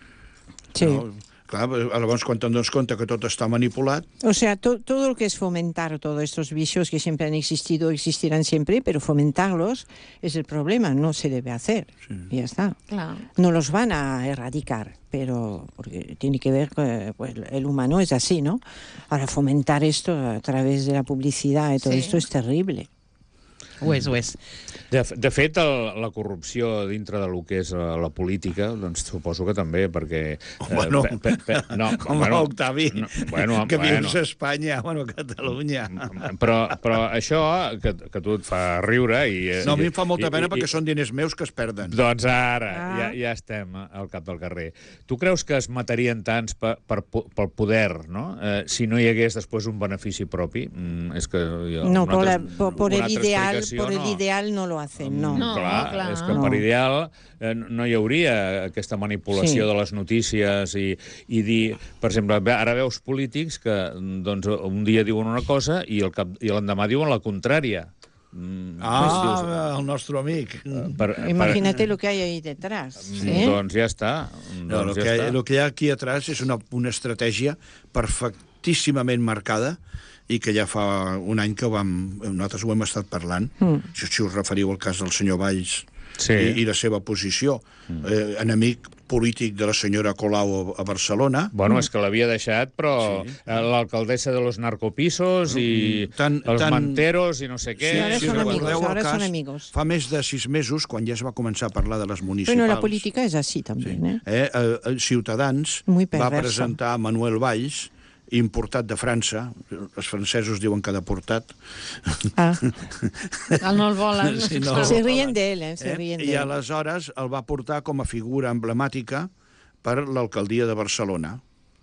Sí. No, clar, llavors quan te'n dones compte que tot està manipulat, O sea, to- todo lo que es fomentar todos estos vicios que siempre han existido, existirán siempre, pero fomentarlos es el problema, no se debe hacer. Y ya está. Clar. No los van a erradicar, pero porque tiene que ver que pues, el humano es así, ¿no? Ahora, fomentar esto a través de la publicidad y todo Sí. esto es terrible. Ho és, ho és. De, de fet, el, la corrupció dintre de lo que és la, la política, doncs suposo que també, perquè... Bueno, pe, pe, pe, no, home, bueno, Octavi, no, bueno, que bueno, vius a Espanya, bueno, a Catalunya. però, però això, que, que tu et fa riure... I, No, a mi i- em fa molta i- pena i- perquè són diners meus que es perden. Doncs ara, Ah. ja, ja estem al cap del carrer. Tu creus que es matarien tants per, per, pel poder, no? Eh, si no hi hagués després un benefici propi? Mm, és que jo, No, una por, la- altra- por, por una el altra ideal, explicació, por el no. ideal no lo hacen, no. No. clar, clar. és que No. per ideal eh, no hi hauria aquesta manipulació Sí. de les notícies i, i dir, per exemple, ara veus polítics que doncs, un dia diuen una cosa i el cap, i l'endemà diuen la contrària. Mm, Ah, el nostre amic. dius, per, Imagínate lo que hay ahí detrás. per, ¿eh? Doncs ja està. No, el, Doncs ja que, està. el que hi ha aquí atrás és una, una estratègia perfectíssimament marcada i que ja fa un any que ho vam, nosaltres ho hem estat parlant, mm. si, si us referiu al cas del senyor Valls Sí. i, i la seva posició. Mm. Eh, enemic polític de la senyora Colau a, a Barcelona. Bueno, és que l'havia deixat, però Sí. sí. l'alcaldessa de los narcopisos i Tan- els tan- manteros i no sé què. Sí, ara si són recordeu amigos, el ahora cas, son amigos. Fa més de sis mesos, quan ja es va començar a parlar de les municipals, Bueno, la política es así también, ¿eh? eh, eh, eh, Ciutadans Muy va perverso. presentar Manuel Valls, importat de França, els francesos diuen que deportat, Ah, El no el volen. Sí, no. se ríen de él, ¿eh? Se eh? ríen de i él. aleshores el va portar com a figura emblemàtica per l'alcaldia de Barcelona.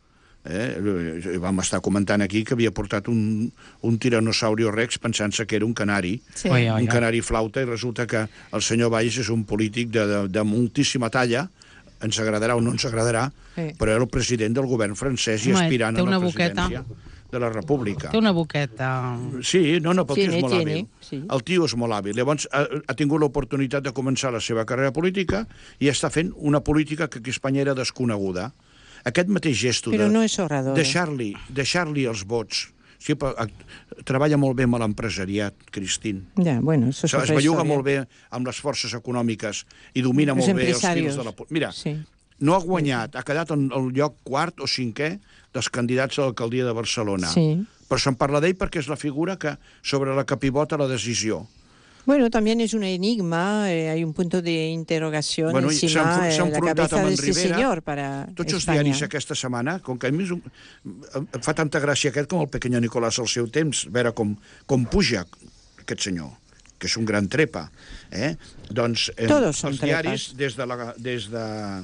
Eh? Vam estar comentant aquí que havia portat un, un tiranosaurio rex pensant-se que era un canari, Sí. Oi, oi, un oi. canari flauta, i resulta que el senyor Valls és un polític de, de, de moltíssima talla, ens agradarà o no ens agradarà, Sí. però era el president del govern francès i Home, aspirant té a la una boqueta. presidència de la República. Té una boqueta... Sí, no, no, pel tio Tiene, és molt tiene, hàbil. sí. El tio és molt hàbil. Llavors ha, ha tingut l'oportunitat de començar la seva carrera política i està fent una política que aquí a Espanya era desconeguda. Aquest mateix gesto Però de no és orador. deixar-li deixar-li els vots. Sí, però, eh, treballa molt bé amb l'empresariat, Cristín. Ya, bueno, eso es Es otra belluga historia. molt bé amb les forces econòmiques i domina Los molt bé els empresarios. fils de la... po- Mira, Sí. no ha guanyat, ha quedat en el lloc quart o cinquè dels candidats a l'alcaldia de Barcelona. Sí. Però se'n parla d'ell perquè és la figura que sobre la que pivota la decisió. Bueno, también es un enigma, eh, hay un punto de interrogación Bueno, i s'ha encima enfro- s'ha eh, la enfrontat cabeza amb de en este Rivera. señor para Tots els España. diaris aquesta setmana, com que a mi és un- em fa tanta gràcia aquest com el Pequeño Nicolás al seu temps, veure com, com puja aquest senyor, que és un gran trepa. Eh? Doncs eh, Todos són els trepas. diaris, des de la, des de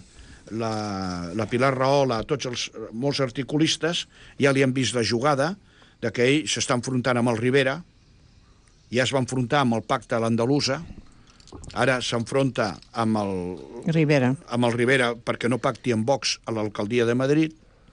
la, la Pilar Rahola, tots els, molts articulistes, ja li han vist la jugada de que ell s'està enfrontant amb el Rivera, ja es va enfrontar amb el pacte a l'Andalusa, ara s'enfronta amb el, Rivera. amb el Rivera perquè no pacti amb Vox a l'alcaldia de Madrid.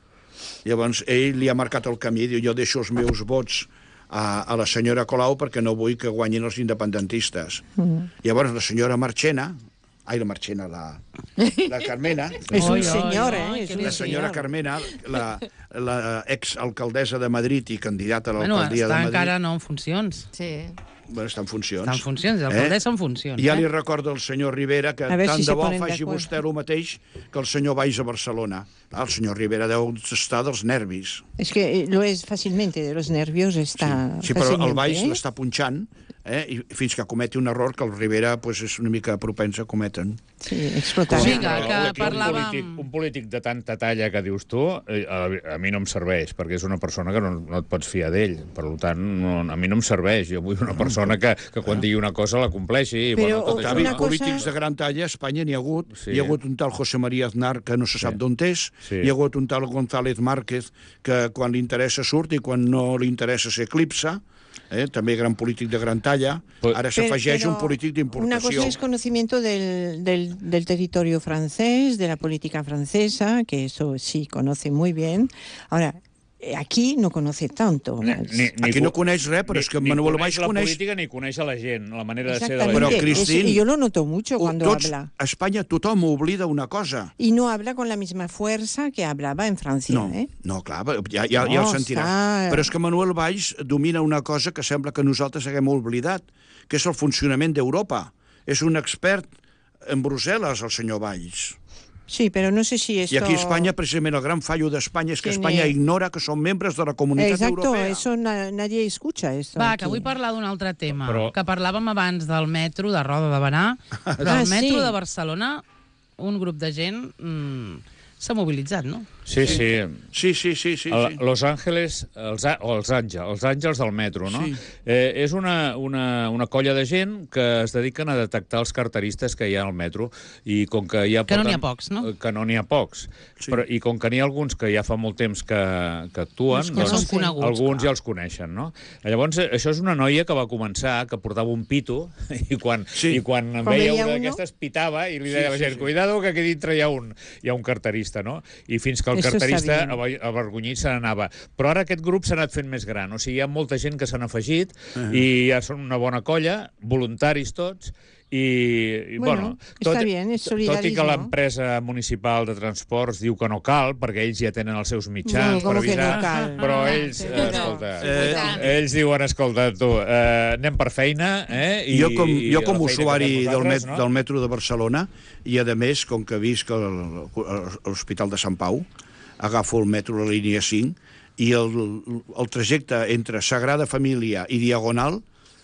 Llavors ell li ha marcat el camí, diu, jo deixo els meus vots a, a la senyora Colau perquè no vull que guanyin els independentistes. Mm. Llavors la senyora Marchena, ai, la Marchena, la, la Carmena, Es un Oi, oi, señor, oi, ¿eh? Es que un la senyora señor. Carmena, la, la exalcaldessa de Madrid i candidata a Bueno, l'alcaldia està de Madrid. encara no en funcions. Sí. Bueno, està en funcions. Està en funcions, l'alcaldessa en funcions. Ja eh? li recorda al senyor Rivera que A veure tant si de se bo ponen faci d'acord. vostè el mateix que el senyor Valls a Barcelona. Ah, el senyor Rivera deu estar dels nervis. Es que eh, lo es fácilmente, de los nervios está Sí, però el fácilmente, Valls ¿eh? l'està punxant, eh? I fins que cometi un error que el Rivera pues, és una mica propensa a cometen. Sí, explotar. Vinga, Però que aquí un parlàvem- polític, un polític de tanta talla que dius tu, eh, a, a mi no em serveix, perquè és una persona que no, no et pots fiar d'ell. Per tant, no, a mi no em serveix. Jo vull una persona que, que quan digui una cosa la compleixi. I, Però, bueno, tot una això, David, no? cosa- polítics de gran talla a Espanya n'hi ha hagut. Sí. Hi ha hagut un tal José María Aznar que no se sap Sí. d'on és. Sí. Hi ha hagut un tal González Márquez que quan li interessa surt i quan no li interessa s'eclipsa. Eh? També gran polític de gran talla. Però- Ara Pero- s'afegeix pero un polític Una d'importació. cosa es conocimiento del, del, del territorio francés, de la política francesa, que eso sí conoce muy bien. Ahora, eh, aquí no conoce tanto. Ni, ni, ni, Aquí no coneix res, però és que Manuel Valls la coneix... política ni coneix a la gent, la manera de ser de la Però, Exactamente. gent. Cristín, Es- y yo lo noto mucho cuando Tots, habla. a Espanya tothom oblida una cosa. Y no habla con la misma fuerza que hablaba en Francia, No, ¿eh? no, clar, ja, ja, ja No, el sentiràs. està- Però és que Manuel Valls domina una cosa que sembla que nosaltres haguem oblidat, que és el funcionament d'Europa. És un expert en Brussel·les, el senyor Valls. Sí, pero no sé si esto... I aquí a Espanya, precisament, el gran fallo d'Espanya és que Tiene- Espanya ignora que són membres de la comunitat Exacto, europea. eso na- nadie escucha esto. Va, aquí. que vull parlar d'un altre tema, Però- que parlàvem abans del metro de Roda de Barà, però Ah, al metro sí. de Barcelona un grup de gent mm, s'ha mobilitzat, no? Sí, sí. Sí, sí, sí, sí. El, sí. Los Ángeles, els, a- o els àngels, els àngels del metro, no? Sí. Eh, és una, una, una colla de gent que es dediquen a detectar els carteristes que hi ha al metro i com que ja Que no porten- n'hi ha pocs, no? eh, Que no n'hi ha pocs. Sí. Però, I com que n'hi ha alguns que ja fa molt temps que, que actuen, Els Ja són Sí. coneguts. alguns clar. ja els coneixen, no? Llavors, eh, això és una noia que va començar, que portava un pito, i quan, Sí. i quan, Quan veia veia una uno- d'aquestes pitava i li Sí, deia a la sí, gent, sí. cuidado que aquí dintre hi ha un, hi ha un carterista, no? I fins que el Eso está carterista bien. ava- avergonyit se n'anava. Però ara aquest grup s'ha anat fent més gran, o sigui, hi ha molta gent que s'han afegit Uh -huh. i ja són una bona colla, voluntaris tots, i, i Bueno, bueno, està bien, és tot i que solidarismo. l'empresa municipal de transports diu que no cal, perquè ells ja tenen els seus mitjans No, com per que no avisar, cal? però ells, Sí, eh, no. escolta, Eh, ells diuen, escolta, tu, eh, anem per feina, eh? I, jo com, i jo com la feina que usuari fem del, met, nosaltres, no? del metro de Barcelona i, a més, com que visc a l'Hospital de Sant Pau, agafo el metro a la línia cinc i el, el trajecte entre Sagrada Família i Diagonal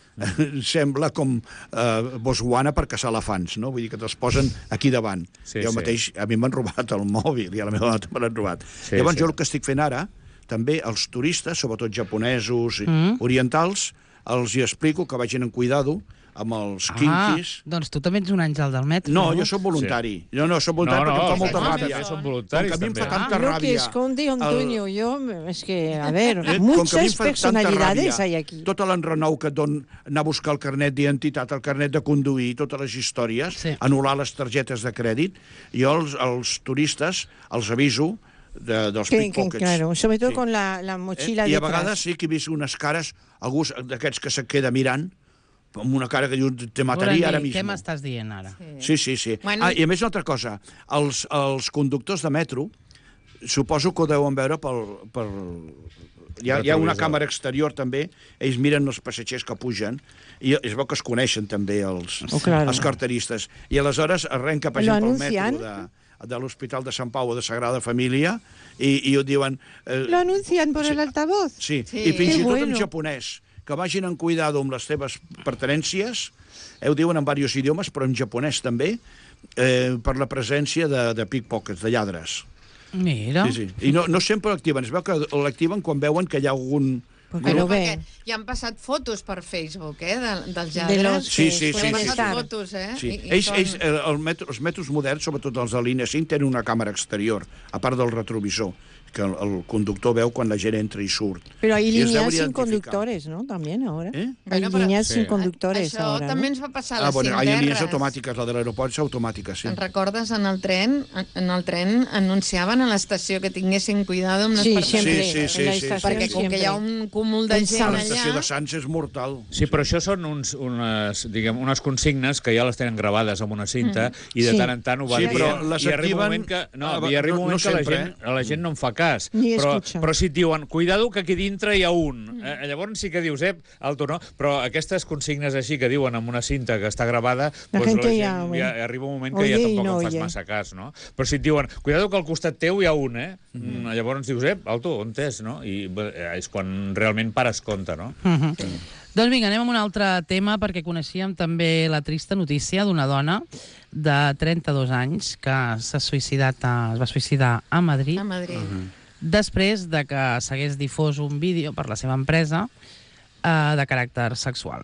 sembla com eh, Botswana per caçar elefants, no? Vull dir que te'ls posen aquí davant. Sí, jo sí. mateix, a mi m'han robat el mòbil i a la meva dona me l'han robat. Sí, Llavors sí. jo el que estic fent ara, també els turistes, sobretot japonesos i Mm. orientals, els hi explico que vagin amb cuidado amb els Ah, quinquis. doncs tu també ets un àngel del metro, No, no? jo sóc voluntari. Sí. No, no, sóc voluntari No, no, perquè em fa els molta àngels ràbia. també són Com voluntaris, que a mi em fa també. tanta Lo que ràbia. esconde Antonio, yo, es que, a ver, Eh, com que a mi em muchas fa tanta personalidades ràbia hay aquí. Tot l'enrenou que et don anar a buscar el carnet d'identitat, el carnet de conduir, totes les històries, Sí. anul·lar les targetes de crèdit, jo els, els turistes els aviso de, dels Que, que, pickpockets. claro, sobre todo Sí. con la, la mochila Eh? I a detrás. vegades sí que he vist unes cares, algú d'aquests que se't queda mirant, amb una cara que diu, te mataria ara Què mismo. m'estàs dient ara? Sí, sí, sí. Bueno, Ah, i a més, una altra cosa, els, els conductors de metro, suposo que ho deuen veure pel... pel... Hi ha, hi ha una Retrovisor. càmera exterior també, ells miren els passatgers que pugen i es veu que es coneixen també els, Oh, claro. els carteristes. I aleshores arrenca, per Lo exemple, el anuncian. metro de, de l'Hospital de Sant Pau o de Sagrada Família i, i ho diuen... Eh, Lo anuncian por Sí. el altavoz. sí, Sí. i fins Que i tot bueno. en japonès, que vagin en cuidado amb les teves pertenències, ho diuen en diversos idiomes, però en japonès també, eh, per la presència de, de pickpockets, de lladres. Mira. Sí, sí. I no, no sempre l'activen, es veu que l'activen quan veuen que hi ha algun... Però bé. Perquè hi han passat fotos per Facebook, eh, de, dels De lladres. los Sí, que sí, sí, Han suelen sí, passat estar. fotos, eh? Sí. I, i Ells, són- ells, eh, el metro, els metros moderns, sobretot els de línia cinc, tenen una càmera exterior, a part del retrovisor, que el, el conductor veu quan la gent entra i surt. Pero hay Y es de líneas identificar. sin conductores, ¿no? También ahora. ¿Eh? Hay Bueno, pero- líneas Sí. sin conductores Això ahora, també ¿no? ens va passar a Ah, les bueno, cinc hi ha línies terres. automàtiques, la de l'aeroport és automàtica, sí. Te'n recordes, en el tren, en el tren anunciaven a l'estació que tinguessin cuidado amb les Sí, persones. siempre. Sí, sí, sí, en la sí, sí. estación Perquè com que hi ha siempre. un cúmul de En gent Sants. La estació allà... de Sants és mortal. Sí, però això són uns, unes, diguem, unes consignes que ja les tenen gravades amb una cinta Mm. i de Sí. tant en tant ho van Sí, dient. però les I arriba un activen- moment que, no, Ah, i arriba un no- moment no que la sempre, gent, eh? la gent no en fa cas. Ni però, escucha. però si et diuen, cuidado que aquí dintre hi ha un. Eh, llavors sí que dius, eh, alto no. Però aquestes consignes així que diuen amb una cinta que està gravada, La doncs gente la ya, gent bueno, ja, arriba un moment que oye ja y tampoc no en fas oye. massa cas, no? Però si et diuen, cuidado que al costat teu hi ha un, eh? Mm. Llavors dius, eh, alto, on és, no? I eh, és quan realment pares compte, no? Uh -huh. Doncs vinga, anem amb un altre tema, perquè coneixíem també la trista notícia d'una dona de trenta-dos anys que s'ha suïcidat, a, es va suïcidar a Madrid, A Madrid. després de que s'hagués difós un vídeo per la seva empresa eh, de caràcter sexual.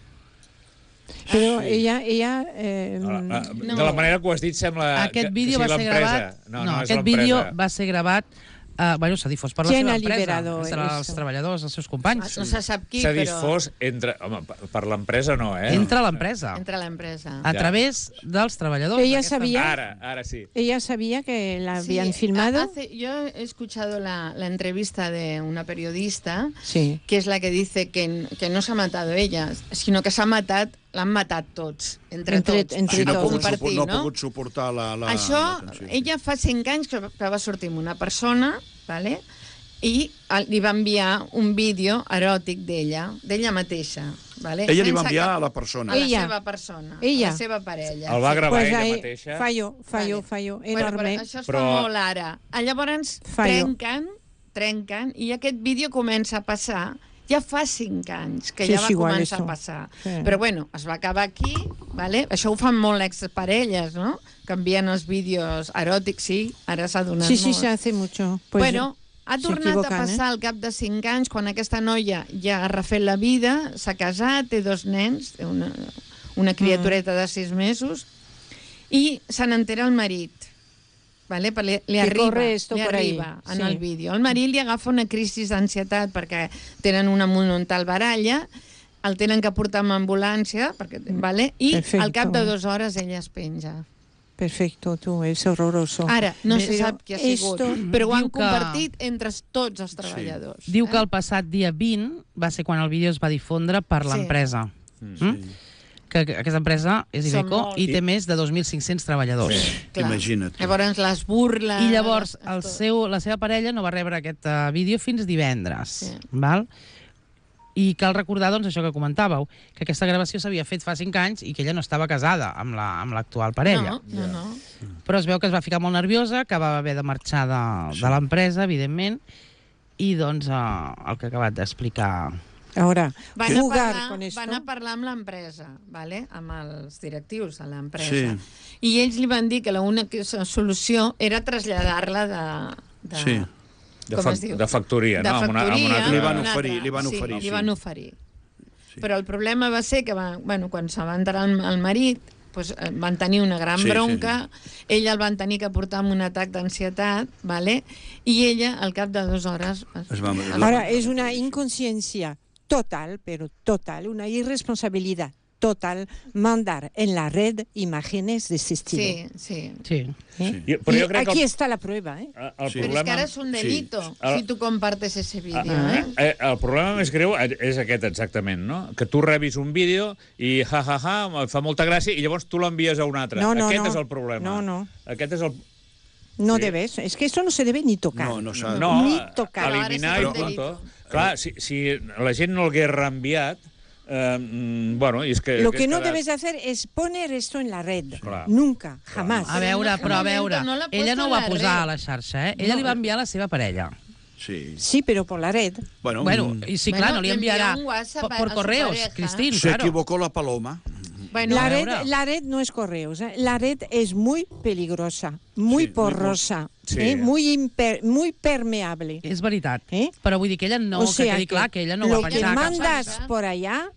Pero ella, ella eh, Ah, ah, No. De la manera que ho has dit sembla Aquest que, vídeo que va sigui ser l'empresa. gravat... No, no, és aquest l'empresa. vídeo va ser gravat... Uh, bueno, s'ha difós per la ¿Quién seva ha empresa, liberado entre els eso? treballadors, els seus companys. No se sap qui, S'ha però... difós entre... Home, per, per l'empresa no, eh? Entre l'empresa, Entre l'empresa. a Ja. través dels treballadors. Ella d'aquesta sabia- Ara, ara sí. ella sabía que la Sí, habían filmado. hace- yo he escuchado la, la entrevista de una periodista Sí. que es la que dice que, que no s'ha matat ella, sinó que s'ha matat, l'han matat tots, entre, Entre- tots. entre Sí, no, ha a todos. pogut, compartir, supor- no no? ha pogut suportar la... la Això, la tensió. ella fa cinc anys que, que va sortir amb una persona, vale? I el- li va enviar un vídeo eròtic d'ella, d'ella mateixa. Vale? Ella li va Sense enviar cap- a la persona. A la Ella. seva persona, Ella. a la seva parella. El va gravar Pues ella ahí mateixa. fallo, fallo, Vale. fallo Bueno, enorme. però això es Però- fa molt ara. Ah, Llavors Fallo. trenquen, trenquen, i aquest vídeo comença a passar ja fa cinc anys que Sí, ja és va igual, començar eso. a passar. Sí. Però bueno, es va acabar aquí, vale? Això ho fan molt exparelles, no? Que envien els vídeos eròtics, sí, ara s'ha donat Sí, sí, molt. se hace mucho. Pues, bueno, ha se tornat a equivocan, passar al cap de cinc anys, quan aquesta noia ja ha refet la vida, s'ha casat, té dos nens, té una, una criatureta de sis mesos, i se n'entera el marit. Vale? Li, li Que arriba, corre esto li por ahí, arriba en sí. el vídeo. El marit li agafa una crisi d'ansietat perquè tenen una monumental baralla, el tenen que portar amb ambulància, perquè, vale? I Perfecto. al cap de dues hores ella es penja. Perfecto, tú, es horroroso. Ara, no se Però sap qui ha sigut, esto- però ho han Diu que- compartit entre tots els treballadors. Diu que eh? el passat dia vint va ser quan el vídeo es va difondre per Sí. l'empresa. Mm? Que que aquesta empresa és Són Iveco molts. i té més de dos mil cinc-cents treballadors. Clar. Imagina't. Llavors les burles... I llavors el tot. seu, la seva parella no va rebre aquest uh, vídeo fins divendres. Sí. Val? I cal recordar, doncs, això que comentàveu, que aquesta gravació s'havia fet fa cinc anys i que ella no estava casada amb la- amb l'actual parella. No, no, no. Però es veu que es va ficar molt nerviosa, que va haver de marxar de, de l'empresa, evidentment, i doncs uh, el que ha acabat d'explicar... Ahora, Van a, jugar parlar, con esto. van a parlar amb l'empresa, vale? Amb els directius de l'empresa. Sí. I ells li van dir que l'única solució era traslladar-la de... de Sí. De, com fac, es diu? de factoria, de no? Amb una, amb factoria, una altra... Li van una oferir, altra. li van sí, oferir, li sí. van oferir. Però el problema va ser que va, bueno, quan se va enterar el, el marit, pues, eh, van tenir una gran Sí, bronca, ella el van tenir que portar amb un atac d'ansietat, vale? I ella, al cap de dues hores... Es va- Ahora, es una inconsciencia total, pero total, una irresponsabilidad total, mandar en la red imágenes de ese estilo. Sí, sí. Sí. ¿eh? Sí. Jo, però Y jo crec que aquí el, está la prueba, ¿eh? el Sí. Però problema... és que ara és un delito, Sí. si tu compartes ese vídeo, Ah, eh? eh, el problema més greu és aquest exactament, no? Que tu rebis un vídeo i ha, ha, ha, em fa molta gràcia i llavors tu l'envies a un altre. No, no, aquest no. és el problema. No, no. Aquest és el... No Sí. debes, es que esto no se debe ni tocar. No, no s'ha... No, Ni tocar. eliminar Però i ara és un punto. delito. Clar, si, si la gent no l'hagués reenviat, eh, mm, bueno, i és que... Lo hagués que no quedat- debes de hacer es poner esto en la red. Clar. Nunca, jamás. A veure, en però a un veure, momento no l'ha ella puesto no ho en va la posar red. a la xarxa, eh? Ella No. li va enviar a la seva parella. Sí. Sí, pero por la red. Bueno, Bueno, mm, y sí, clar, no li Bueno, enviarà envia un WhatsApp por, por a su correos, pareja. Cristín, se claro. equivocó la paloma. Bueno, La a red, veure. la red no es correos, ¿eh? La red es muy peligrosa, muy Sí, muy porrosa, Sí. ¿eh? muy, imper- muy permeable. És veritat. ¿eh? Però vull dir que ella no, O sea que quedi clar que ella no ho lo va que penjar a cap mandas santa. por allá,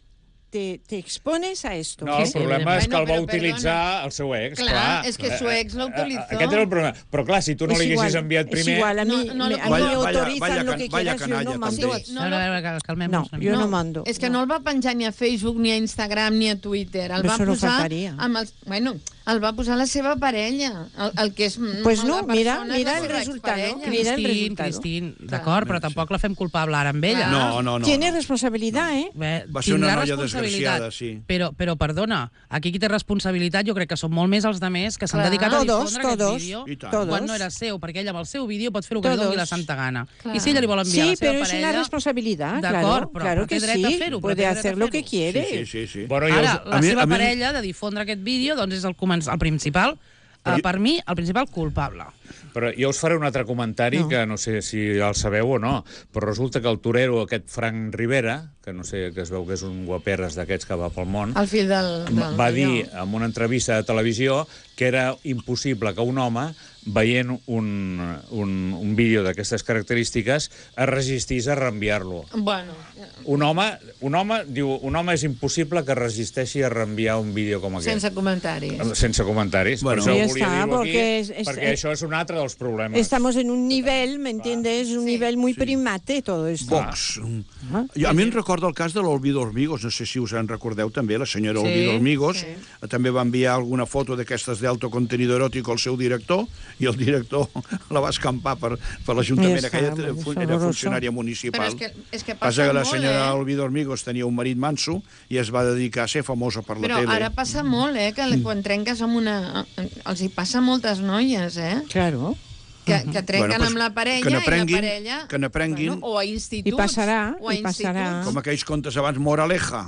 te, te expones a esto. No, ¿eh? el problema és que el va Bueno, però utilitzar el seu ex, Clar, clar. és que su ex lo Eh, eh, utilizó. Aquest era el problema. Però clar, si tu no Es li haguessis igual, enviat es primer... igual, a mí, No, no me, lo- a mí Vaya- me vaya- autorizan vaya lo can- que vaya quieras, yo canalla no mando. també. No, A no. veure, a veure, calmem-nos No, una jo mica. no mando. És que no el va penjar ni a Facebook, ni a Instagram, ni a Twitter. El Però va això no posar faltaria. amb els... Bueno, el va posar la seva parella. El, el que és... Pues no, la persona mira, és la mira el seva resultado. exparella. Mira el Cristín, resultado. Cristín, d'acord, però tampoc la fem culpable ara amb ella. No, no, no. Tiene no. responsabilidad, ¿eh? Bé, Va ser una tindrà noia responsabilitat, desgraciada, sí. Però, però, perdona, aquí qui té responsabilitat jo crec que són molt més els demés que s'han Clar. dedicat a Todos, difondre todos, aquest vídeo I tant. todos. quan no era seu, perquè ella amb el seu vídeo pot fer el que li doni la Todos. santa gana. Clar. I si ella li vol enviar a Sí, la seva pero es parella... una responsabilidad, D'acord, claro, però- claro però té que dret a sí, fer-ho, però puede té dret a hacer lo que fer-ho. quiere. Sí, sí, sí. Bueno, jo Ara, us... la a mi- seva a mi- parella de difondre aquest vídeo doncs és el, començ, el principal, eh, per mi, el principal culpable. Però jo us faré un altre comentari No. que no sé si el sabeu o no, però resulta que el torero, aquest Frank Rivera, que no sé, que es veu que és un guaperres d'aquests que va pel món, El fill del... del va dir allò. en una entrevista de televisió que era impossible que un home, veient un, un, un vídeo d'aquestes característiques, es resistís a reenviar-lo. Bueno, Un home, un home, diu, un home és impossible que resisteixi a reenviar un vídeo com aquest. sense comentaris. Sense comentaris. Bueno. per això Ja volia està, dir-ho aquí, perquè és- és- perquè això és un altre dels problemes. Estamos en un nivel, ¿me entiendes? Un Sí. nivel muy primate todo esto. Vox. Ah. Jo, a mi em recorda el cas de l'Olvido Hormigos, no sé si us en recordeu també, la senyora Sí, Olvido Hormigos, sí. també va enviar alguna foto d'aquestes d'alto contenido eròtic al seu director, i el director la va escampar per, per l'Ajuntament. Ja està, Aquella bueno, és era horroroso. funcionària municipal. Però és que- és que Passa passa que la molt, senyora eh? Olvido Hormigos tenia un marit manso i es va dedicar a ser famosa per la Però tele. ara passa molt, eh, que quan trenques amb una... Els hi passa a moltes noies, eh? Claro. Que, que trenquen Bueno, pues, amb la parella que n'aprenguin, i la parella... que n'aprenguin. Bueno, o a instituts. I passarà, o a i passarà. instituts. Com aquells contes abans, moraleja.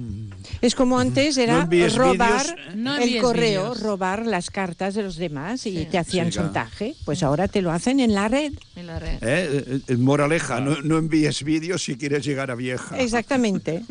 Es como antes No era envíes robar vídeos. No el envíes correo, vídeos. robar las cartas de los demás y Sí. te hacían Sí, claro. chantaje. Pues ahora te lo hacen en la red. I la red. Eh? Eh, Moraleja, no, no envíes vídeos si quieres llegar a vieja. Exactamente.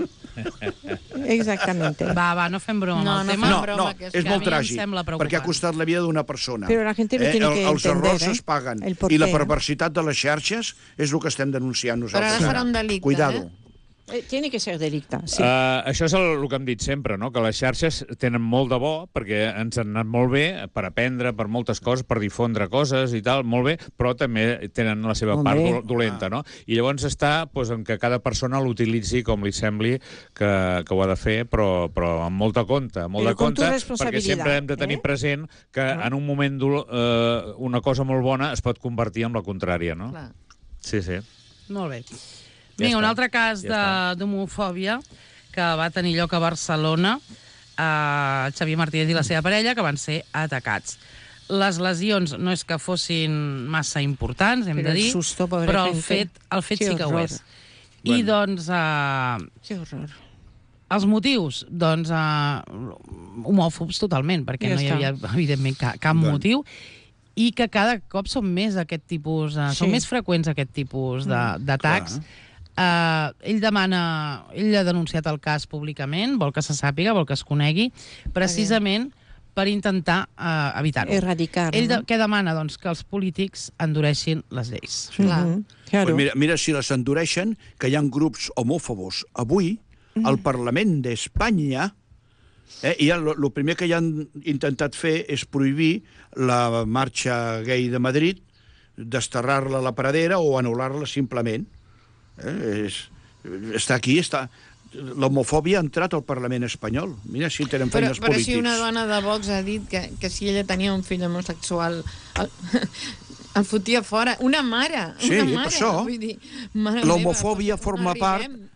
Exactamente. Va, va, no fem broma No, amb el no tema. fem No, broma, no, que és és que molt a mi em tràgic, sembla preocupant. perquè ha costat la vida d'una persona. Però la gente lo tiene que Els entender, errors eh? es paguen. El por I la qué. perversitat de les xarxes és el que estem denunciant Però nosaltres. ara serà un delicte, Cuidado. eh? Eh, Tiene que ser delicta, sí. Uh, això és el, el que hem dit sempre, no? Que les xarxes tenen molt de bo, perquè ens han anat molt bé per aprendre, per moltes coses, per difondre coses i tal, molt bé, però també tenen la seva Molt part bé. do- dolenta, no? I llavors està pues, en que cada persona l'utilitzi com li sembli que, que ho ha de fer, però, però amb molta compte, molt Però de con tu compte, perquè responsabilitat, sempre hem de tenir eh? present que en un moment dol- eh, una cosa molt bona es pot convertir en la contrària, no? Clar. Sí, sí. Molt bé. Ja Vinga, un està. altre cas Ja de- d'homofòbia que va tenir lloc a Barcelona, eh, Xavier Martínez i la seva parella, que van ser atacats. Les lesions no és que fossin massa importants, hem Però de el dir, susto, pobre però el gente. fet, el fet Qué sí que ho horror. és. I, doncs, eh, Qué horror. els motius, doncs, eh, homòfobs totalment, perquè Ja no hi està. havia, evidentment, ca, cap Doncs. motiu, i que cada cop són més aquest tipus, eh, Sí. són més freqüents aquest tipus de- d'atacs. Uh, ell demana, ell ha denunciat el cas públicament, vol que se sàpiga, vol que es conegui, precisament per intentar uh, evitar-ho. Erradicar. Ell de, ¿no? què demana? Doncs que els polítics endureixin les lleis. Clar. Mhm, claro. Pues mira, mira si les endureixen, que hi ha grups homòfobos avui al Parlament d'Espanya, eh, i el primer que ja han intentat fer és prohibir la marxa gay de Madrid, desterrar-la a la pradera o anul·lar-la simplement. Eh, és, està aquí, està... L'homofòbia ha entrat al Parlament espanyol. Mira si tenen Però, feines però polítics. si una dona de Vox ha dit que, que si ella tenia un fill homosexual el, el fotia fora. Una mare, Sí, una per mare. això, Vull dir, mare l'homofòbia meva, forma on part arribem?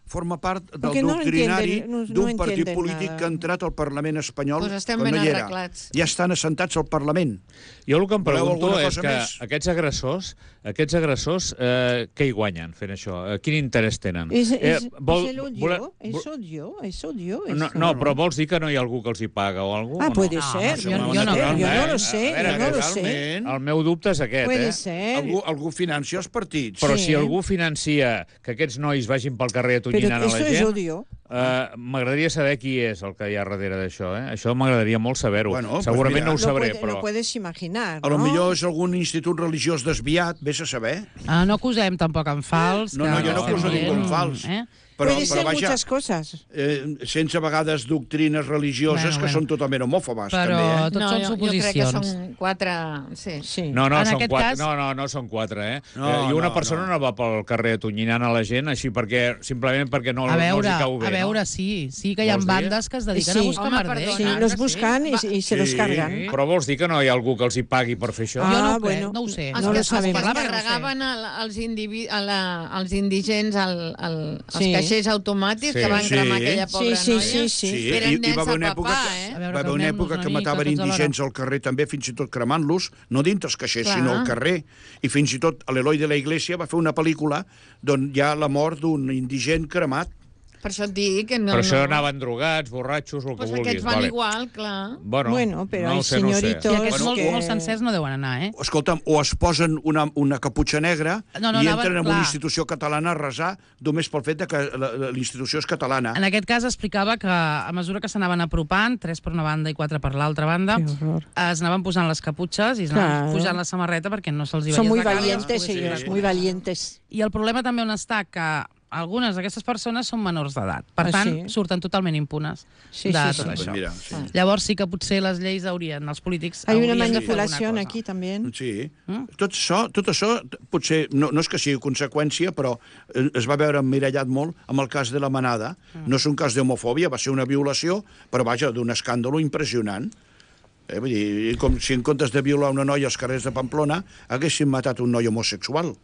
forma part del Perquè no doctrinari entienden, no- no d'un partit entienden polític nada. que ha entrat al Parlament espanyol Pues estem quan ben no hi era. arreglats. Ja estan assentats al Parlament. Jo el que em Voleu pregunto alguna és cosa que més? aquests agressors, aquests agressors eh, què hi guanyen fent això? Eh, quin interès tenen? Es, Eh, es, vol- es el odio, vole- es odio, es odio. No, eso. no, però vols dir que no hi ha algú que els hi paga o alguna Ah, cosa? puede No, ser. no, yo, jo- no, jo no- sé, yo no eh, lo sé, a veure, yo no lo sé. legalment, El meu dubte és aquest, Puede eh? ser. algú, algú financia els partits. Però Sí. si algú financia que aquests nois vagin pel carrer Pero atonyinant a eso la es gent, odio. eh, m'agradaria saber qui és el que hi ha darrere d'això. Eh? Això m'agradaria molt saber-ho. Bueno, pues Segurament mira, no ho Lo, sabré, puede- però... lo puedes imaginar, A lo ¿no? millor és algun institut religiós desviat, vés a saber. Ah, no acusem tampoc en fals. No, que no, jo no estem acuso ningú en dient, fals. Eh? Però, Puede però ser vaja, muchas cosas. eh, sense a vegades doctrines religioses Bueno, que bueno. són totalment homòfobes, Però també, eh? tots no, són jo, jo crec que suposicions. són quatre... Sí. Sí. No, no, En són aquest quatre, cas- no, no, no són quatre, eh? No, eh I una no, persona no. no. no va pel carrer atonyinant a la gent així perquè, simplement perquè no, A no veure, els hi cau bé, a veure, no? sí, sí que hi ha Vols dir? bandes que es dediquen Sí. a buscar Home, merders. perdona, Sí, Ah, los que sí? buscan y, y se los Sí. cargan. Però vols dir que no hi ha algú que els hi pagui per fer això? Jo no Ah, ho crec, bueno. no ho sé. Els No que, lo els que sabemos. es Parlava que no ho sé. carregaven a- als, indivi, a la, als indigents, al, al, als Sí. caixers automàtics Sí. que van Sí. cremar aquella pobra Sí, sí, noia. sí, sí. Sí, Eren i, i nens va haver a una papà, època, eh? A veure, va haver una calmem-nos època una que mica mataven tots alhora. indigents al carrer també, fins i tot cremant-los, no dintre els caixers, Clar. sinó al carrer. I fins i tot l'Eloi de la Iglesia va fer una pel·lícula d'on hi ha la mort d'un indigent cremat. Per això et dic que no... Però això no. anaven drogats, borratxos, el que Pues vulguis. aquests van vale. igual, clar. Bueno, Bueno, però no hay ho sé, no ho sé. señoritos- I aquests Bueno, molt, que- molt sencers no deuen anar, eh? Escolta'm, o es posen una, una caputxa negra No, no, i anaven- entren en clar. una institució catalana a resar només pel fet de que la, la, la institució és catalana. En aquest cas explicava que a mesura que s'anaven apropant, tres per una banda i quatre per l'altra banda, Qué horror. es anaven posant les caputxes i es anaven Claro. pujant la samarreta perquè no se'ls hi Son veiés muy la cara i els valientes poguessin ellos, reconèixer. muy valientes. I el problema també on està, que algunes d'aquestes persones són menors d'edat. Per Ah, tant, sí? surten totalment impunes Sí, de sí, tot sí. Pues això. mira, sí. Llavors sí que potser les lleis haurien, els polítics Hay una haurien de fer manipulación alguna aquí cosa. también. Sí. Mm? Tot això, tot això potser, no, no és que sigui conseqüència, però eh, es va veure emmirallat molt amb el cas de la manada. Mm. No és un cas d'homofòbia, va ser una violació, però vaja, d'un escàndol impressionant. Eh, vull dir, com si en comptes de violar una noia als carrers de Pamplona haguessin matat un noi homosexual.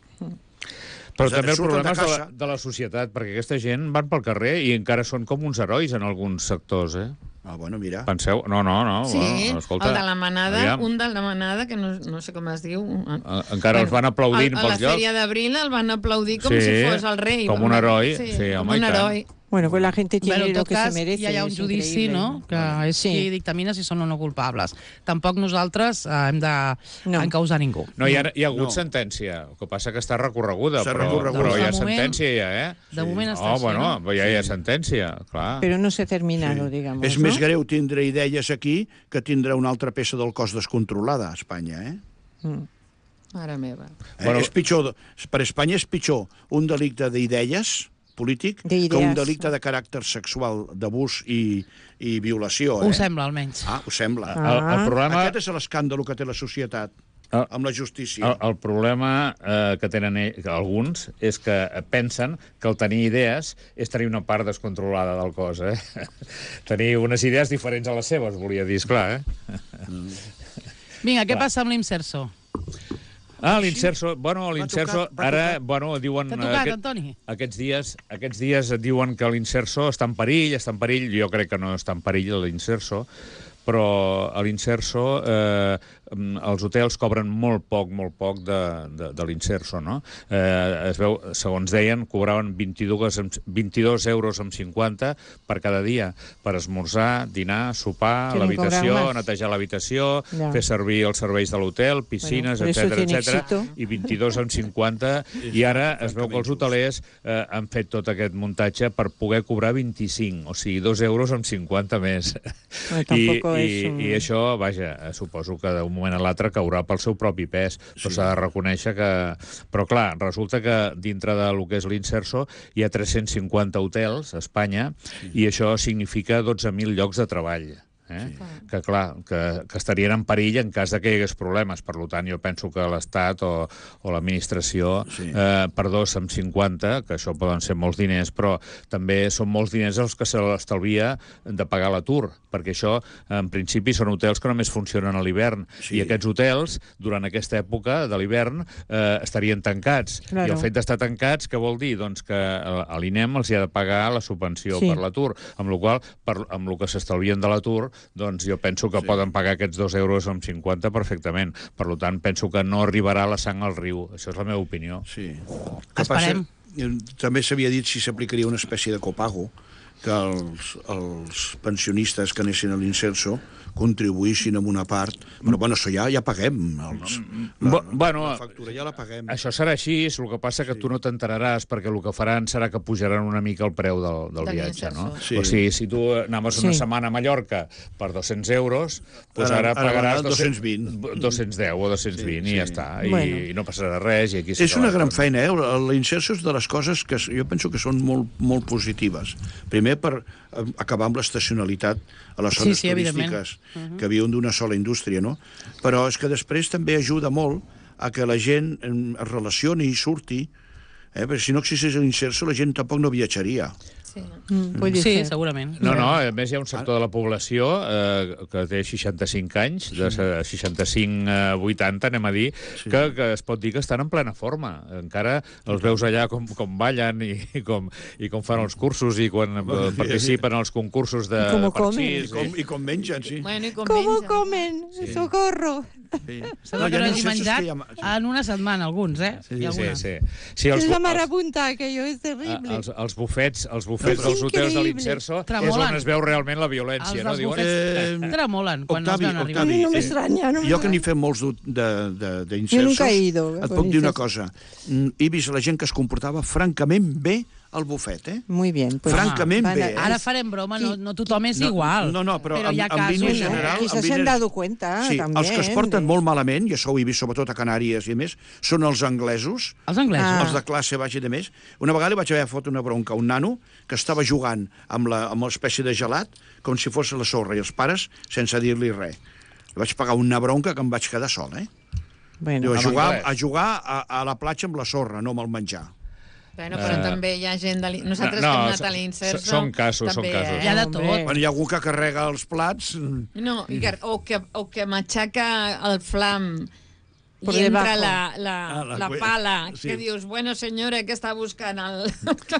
Però Els també el surten problema de és de la, casa. de la societat, perquè aquesta gent van pel carrer i encara són com uns herois en alguns sectors, eh? Ah, bueno, mira. Penseu... No, no, no. Sí, bueno, escolta, el de la manada, aviam, un de la manada, que no, no sé com es diu... eh, encara els van aplaudint a, a pels la llocs. Fèria d'Abril el van aplaudir com Sí, si fos el rei. com un heroi, Sí, sí, com home, i un tant. heroi. Bueno, pues la gente tiene Bueno, en lo tot que cas, se merece. ja hi ha un es judici, increíble. no?, que és Sí. qui dictamina si són o no culpables. Tampoc nosaltres eh, hem de No. encausar ningú. No, hi ha, hi ha hagut No. sentència, el que passa que està recorreguda, Està però, recorreguda. però hi ha De moment- sentència ja, eh? De moment està Oh, així, bueno, no? però ja hi ha sentència, clar. Pero no se ha terminado, digamos. És ¿no? més greu tindre idees aquí que tindre una altra peça del cos descontrolada a Espanya, eh? Mm. Mare meva. Eh, Bueno- és pitjor, per Espanya és pitjor un delicte d'idees polític D'idees. que un delicte de caràcter sexual, d'abús i, i violació. Ho Eh? sembla, almenys. Ah, ho sembla. Ah. El, el problema... Aquest és l'escàndol que té la societat El- amb la justícia. El, el problema eh, que tenen ell, que alguns és que pensen que el tenir idees és tenir una part descontrolada del cos, eh? Tenir unes idees diferents a les seves, volia dir, esclar, eh? Vinga, què Clar. passa amb l'Imserso? Ah, l'inserso, bueno, l'inserso, tocat, va ara, tocat. bueno, diuen... T'ha tocat, aquest- Antoni? Aquests dies, aquests dies diuen que l'inserso està en perill, està en perill, jo crec que no està en perill l'inserso, però a l'inserso eh, els hotels cobren molt poc, molt poc de, de, de l'inserso, no? Eh, es veu, segons deien, cobraven vint-i-dos, amb- vint-i-dos euros amb cinquanta per cada dia, per esmorzar, dinar, sopar, Quieren l'habitació, cobrar más. netejar l'habitació, Ya. fer servir els serveis de l'hotel, piscines, Bueno, por eso etcètera, tiene etcètera, éxito. i vint-i-dos amb cinquanta, i ara es veu que els hotelers eh, han fet tot aquest muntatge per poder cobrar vint-i-cinc, o sigui, dos euros amb cinquanta més. Bueno, I, tampoco i, es un- I això, vaja, eh, suposo que d'un moment a l'altre caurà pel seu propi pes, però s'ha de reconèixer que... Però clar, resulta que dintre de lo que és l'Inserso hi ha tres-cents cinquanta hotels a Espanya i això significa dotze mil llocs de treball. Eh? Sí. Que, clar, que, que estarien en perill en cas de que hi hagués problemes. Per tant, jo penso que l'Estat o, o l'administració, sí. eh, per dos amb cinquanta, que això poden ser molts diners, però també són molts diners els que se l'estalvia de pagar l'atur, perquè això, en principi, són hotels que només funcionen a l'hivern. Sí. I aquests hotels, durant aquesta època de l'hivern, eh, estarien tancats. Claro. I el fet d'estar tancats, què vol dir? Doncs que a l'INEM els hi ha de pagar la subvenció sí. per l'atur, amb la qual per, amb el que s'estalvien de l'atur, doncs jo penso que sí. poden pagar aquests dos euros amb cinquanta perfectament. Per tant, penso que no arribarà la sang al riu. Això és la meva opinió. Sí. Que Esperem. Passa, també s'havia dit si s'aplicaria una espècie de copago, que els, els pensionistes que anessin a l'Inserso contribuïssin amb una part, però bueno, això ja, ja paguem. Els, la, bueno, la factura ja la paguem. Això serà així, el que passa que sí. tu no t'enteraràs, perquè el que faran serà que pujaran una mica el preu del, del de viatge, no? Sí. O sigui, si tu anaves una sí. setmana a Mallorca per dos-cents euros, doncs ara, ara pagaràs dos-cents vint. dos-cents deu o dos-cents vint sí, i sí. ja està. I, bueno. I no passarà res. I aquí és una gran feina, eh? L'Inserso és de les coses que jo penso que són molt, molt positives. Primer, per acabar amb l'estacionalitat a les zones sí, sí, turístiques uh -huh. que viuen d'una sola indústria, no? Però és que després també ajuda molt a que la gent es relacioni i surti, eh? Perquè si no existís l'Inserso la gent tampoc no viatjaria. Sí, mm. sí ser. segurament. No, no, a més hi ha un sector de la població eh, que té seixanta-cinc anys, de seixanta-cinc a vuitanta, anem a dir, sí. que, que es pot dir que estan en plena forma. Encara els veus allà com, com ballen i, i, com, i com fan els cursos i quan eh, participen als concursos de parxís. I com, i com mengen, sí. Bueno, i com, com mengen. comen, sí. socorro. Sí. Sembla no, que no hagi menjat ha... en una setmana, alguns, eh? Sí, sí, sí. sí els, és la marapunta, que jo és terrible. Els, els bufets, els bufets no, dels hotels de l'Inserso és on es veu realment la violència, els no? Els bufets eh... tremolen quan Octavi, els veuen arribar. Octavi, no m'estranya, no? Jo que n'hi fem molts d'Insersos, et puc dir una cosa. He vist la gent que es comportava francament bé al bufet, eh? Muy bien. Pues, francament ah, bé. Eh? Ara farem broma, no, no tothom és no, igual. No, no, però, però en, hi ha en casos... línia general... Quizás línies... s'han dado cuenta, sí, també. Els que es porten molt malament, i això ho he vist sobretot a Canàries i a més, són els anglesos. Els anglesos? Ah. Els de classe baixa i de més. Una vegada li vaig haver fot una bronca a un nano que estava jugant amb l'espècie de gelat com si fos la sorra, i els pares sense dir-li res. Li vaig pagar una bronca que em vaig quedar sol, eh? Bueno, a jugar, a, jugar a, a la platja amb la sorra, no amb el menjar. Bueno, però uh, també hi ha gent... De Nosaltres no, no, que hem anat a l'Inserso... Són casos, són casos. Eh? Hi ha de tot. Bueno, hi ha algú que carrega els plats... No, i que, o, que, o que matxaca el flam Por i entra debajo. la, la, ah, la, la pala, sí. que dius, bueno, senyora, què està buscant? El...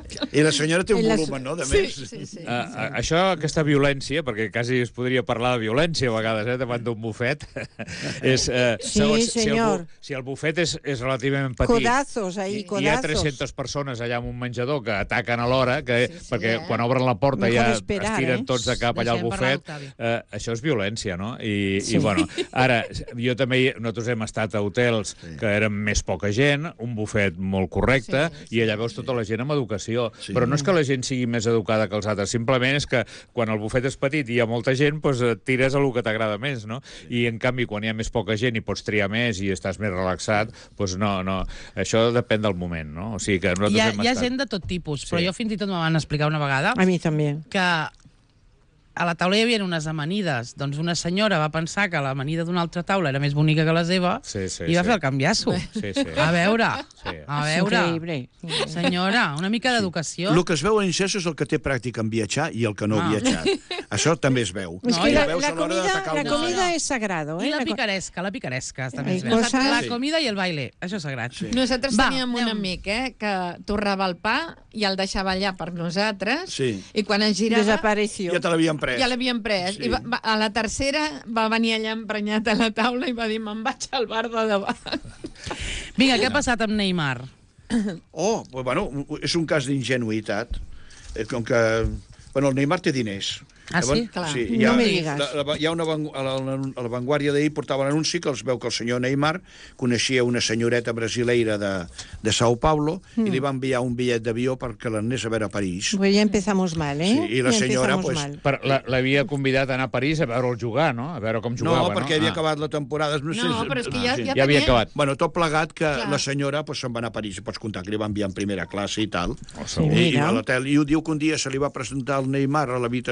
I la senyora té un la... volum, no?, de sí, més. Sí, sí, sí. Uh, això, aquesta violència, perquè quasi es podria parlar de violència a vegades, eh, davant d'un bufet, és... Uh, sí, segons, senyor. Si el, si el bufet és, és relativament petit... Codazos, ahí, codazos. Hi ha tres-centes persones allà en un menjador que ataquen a l'hora, que, sí, sí, perquè eh? quan obren la porta Mejor ja esperar, es tiren eh? tots de cap allà al bufet. Uh, això és violència, no? I, sí. i bueno, ara, jo també... Nosaltres hem estat a hotels sí. que eren més poca gent, un bufet molt correcte, sí, sí, i allà veus tota la gent amb educació. Sí. Però no és que la gent sigui més educada que els altres, simplement és que quan el bufet és petit i hi ha molta gent, doncs et tires a lo que t'agrada més, no? Sí. I en canvi, quan hi ha més poca gent i pots triar més i estàs més relaxat, doncs no, no. Això depèn del moment, no? O sigui que nosaltres hi ha, hem hi ha estat... gent de tot tipus, sí. però jo fins i tot me van explicar una vegada... A mi també. Que a la taula hi havia unes amanides. Doncs una senyora va pensar que l'amanida d'una altra taula era més bonica que la seva sí, sí, i va sí. fer el canviasso. Sí, sí. A veure, sí. a veure. Increïble. Senyora, una mica d'educació. El que es veu a l'Inserso és el que té pràctica en viatjar i el que no ha Ah. viatjat. Això també es veu. És No, que ja la, veus la a l'hora comida, d'atacar la el comida món. és sagrado, eh? I la co- picaresca, la picaresca està més Hay bé. cosas- La Sí. comida i el baile, això és sagrat. Sí. Nosaltres Va, teníem un anem. amic eh, que torrava el pa i el deixava allà per nosaltres, Sí. i quan es girava Desapareció. Ja te l'havien pres. ja l'havien pres. Sí. I va, va, a la tercera va venir allà emprenyat a la taula i va dir, me'n vaig al bar de davant. Vinga, què ha passat amb Neymar? Oh, bueno, és un cas d'ingenuïtat. Eh, Com que... Bueno, el Neymar té diners. Ah, sí? Clar. Sí, No me digues. La, la, hi ha una, vangu- a la, a la Vanguardia d'ahir portava l'anunci que els veu que el senyor Neymar coneixia una senyoreta brasileira de, de Sao Paulo mm. i li va enviar un bitllet d'avió perquè l'anés a veure a París. Pues ya empezamos mal, ¿eh? Sí, i la Ya senyora, empezamos pues, mal. Per- la- L'havia convidat a anar a París a veure'l jugar, no? A veure com No, jugava, no? perquè havia Ah. acabat la temporada. No, sé, No, però és que ja, sí. ja, Ja havia tenia- acabat. Bueno, tot plegat que Clar. la senyora pues, se'n va anar a París. Pots comptar que li va enviar en primera classe i tal. Oh, Sí, I, i mira. a l'hotel. I diu que un dia se li va presentar el Neymar a l'habitació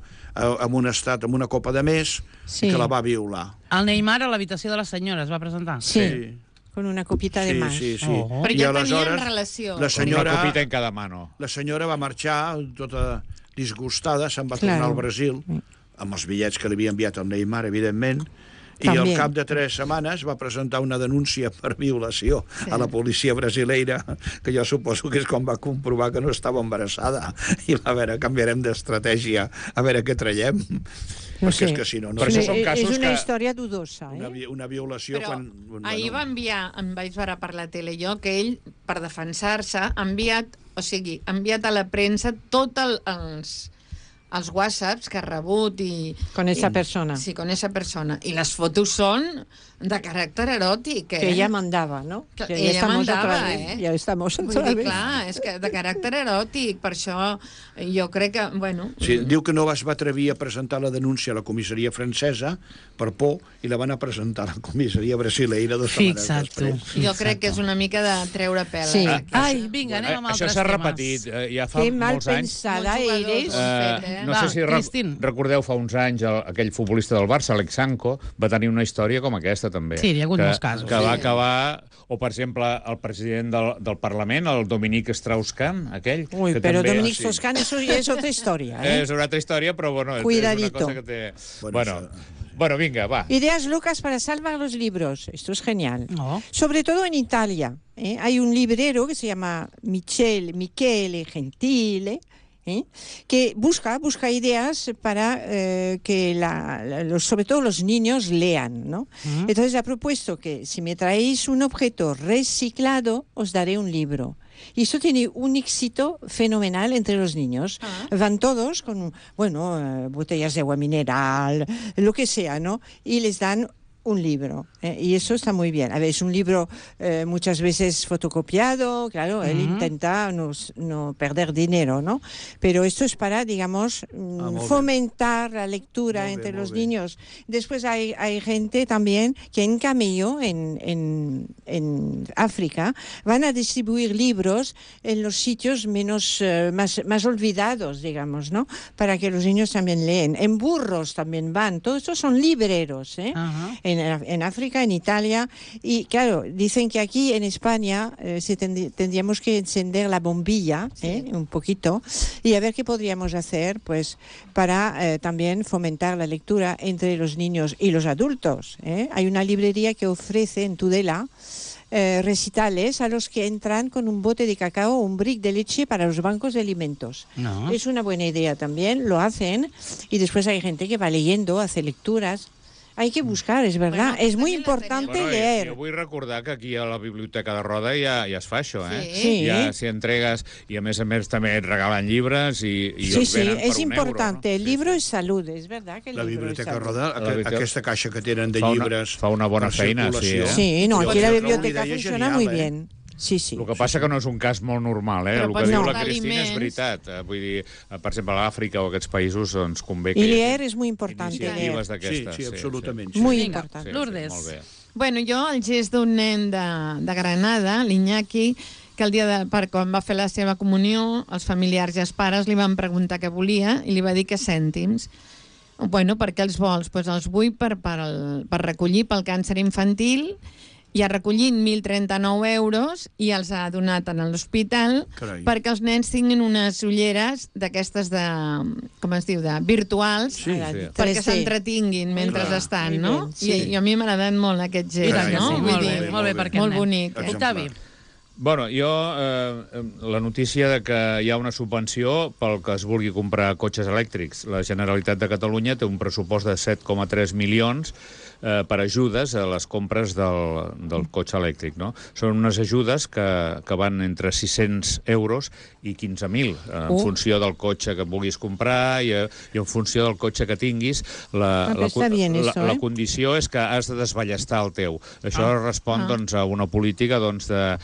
en un estat, amb una copa de més, Sí. i que la va violar. El Neymar a l'habitació de la senyora es va presentar. Sí, con una copita de Sí, más. sí, sí. Oh. Però I ja aleshores, tenien relació. La Una senyora, copita en cada mano. la senyora va marxar tota disgustada, se'n va Claro. tornar al Brasil, amb els bitllets que li havia enviat el Neymar, evidentment, i També. al cap de tres setmanes va presentar una denúncia per violació sí. a la policia brasileira, que jo suposo que és quan va comprovar que no estava embarassada. I a veure, canviarem d'estratègia, a veure què traiem. No Perquè sé. és que si no... no Per això Sí, són casos és una que- història dudosa, una, eh? vi- una violació Però quan... ahir va enviar, em vaig veure per la tele jo, que ell, per defensar-se, ha enviat, o sigui, ha enviat a la premsa tots el, els, els whatsapps que ha rebut i... Con esa i- persona. Sí, con esa persona. I les fotos són de caràcter eròtic, eh? Que ella mandava, ¿no? Que Que ya ella estamos mandava, otra vez. eh? Ya estamos Vull otra dir, vez. clar, és que de caràcter eròtic, per això jo crec que, bueno... Sí, diu que no es va atrevir a presentar la denúncia a la comissaria francesa per por i la van a presentar a la comissaria brasileira dos setmanes Fixa't tu. després. Jo crec que és una mica de treure pèl. Sí. eh? Ai, vinga, anem amb Eh, Això altres s'ha temes. repetit eh, ja fa Qué mal molts anys. pensada Molts jugadors eres. ho han Eh, fet, eh? no Va, sé si re Cristín. recordeu fa uns anys el, aquell futbolista del Barça, Alexanco, va tenir una història com aquesta també. Sí, hi ha hagut que, molts casos. Que va Sí. acabar, o per exemple, el president del, del Parlament, el Dominique Strauss-Kahn, aquell... Uy, que pero també, Dominic sí, Strauss-Kahn, eso ya es otra historia, ¿eh? És una altra història, però bueno, és- és Cuidadito. una cosa que té... Bueno, Bueno, això- bueno, vinga, va. Ideas locas para salvar los libros. Esto es genial. No. Sobre todo en Italia. ¿eh? Hay un librero que se llama Michele, Michele Gentile, ¿eh? que busca, busca ideas para eh, que la- la- los, sobre todo los niños lean, ¿no? Mm. Entonces ha propuesto que si me traéis un objeto reciclado, os daré un libro. Y esto tiene un éxito fenomenal entre los niños. Ah. Van todos con, bueno, eh, botellas de agua mineral, lo que sea, ¿no? Y les dan un libro. ¿eh? Y eso está muy bien. A ver, es un libro eh, muchas veces fotocopiado, claro, él Ujú. intenta no, no perder dinero, ¿no? Pero esto es para, digamos, mm, Ah, molt bé. fomentar la lectura Molt bé, entre molt los bé. niños. Después hay, hay gente también que en Camello, en, en, en África, van a distribuir libros en los sitios menos, eh, más, más olvidados, digamos, ¿no? Para que los niños también leen. En burros también van. Todos estos son libreros, ¿eh? Ajá. En, en África, en Italia. Y claro, dicen que aquí en España eh, se tendrí- tendríamos que encender la bombilla ¿eh? un poquito y a ver qué podríamos hacer pues para eh, también fomentar la lectura entre los niños y los adultos. ¿eh? Hay una librería que ofrece en Tudela eh, recitales a los que entran con un bote de cacao o un brick de leche para los bancos de alimentos. No. Es una buena idea también, lo hacen y después hay gente que va leyendo, hace lecturas. Hay que buscar, es verdad. Bueno, es muy también la importante tenemos. Bueno, leer. jo vull recordar que aquí a la Biblioteca de Roda ja, ja es fa això, eh? Sí. Sí. Ja s'hi entregues, i a més a més també et regalen llibres i, i Sí, els sí, venen per es un importante. euro, El no? libro es salud, es verdad que el La libro Biblioteca es salud. Roda, La aqu biblioteca- aquesta caixa que tenen de Fa una- llibres... fa una bona per feina, sí, circulació. eh? Sí, no, Jo aquí la trobo una biblioteca idea funciona genial, muy eh? bien. Sí, sí. El que passa que no és un cas molt normal, eh? Però El que pots diu no. la Cristina és aliments. veritat. Eh, Vull dir, eh, per exemple, a l'Àfrica o a aquests països ens convé que Y hi hagi leer es muy importante. Leer. iniciatives Sí, d'aquestes. sí, absolutament. Sí. Muy Vinga, importante. Lourdes. molt bé. Bueno, jo, el gest d'un nen de, de Granada, l'Iñaki, que el dia de, per quan va fer la seva comunió, els familiars i els pares li van preguntar què volia i li va dir que cèntims. Bueno, per què els vols? Pues els vull per, per, el, per recollir pel càncer infantil i ha recollit mil trenta-nou euros i els ha donat a l'hospital Carai. perquè els nens tinguin unes ulleres d'aquestes de, com es diu, de virtuals, Sí, Ara, sí. perquè tres D. s'entretinguin mentre Clar. estan, Muy no? bien, sí. I, I a mi m'ha agradat molt aquest I gest, tant que no? sí, Vull molt dir, bé, molt bé per aquest molt nen. bonic. Exemplar. Octavi. Bueno, jo, eh, la notícia de que hi ha una subvenció pel que es vulgui comprar cotxes elèctrics. La Generalitat de Catalunya té un pressupost de set coma tres milions eh, per ajudes a les compres del, del cotxe elèctric, no? Són unes ajudes que, que van entre sis-cents euros i quinze mil, eh, en Uh. funció del cotxe que vulguis comprar i, eh, i en funció del cotxe que tinguis. La, Ah, però la, està bien la, eso, la eh? condició és que has de desballestar el teu. Això Ah. respon Ah. doncs, a una política doncs, de, de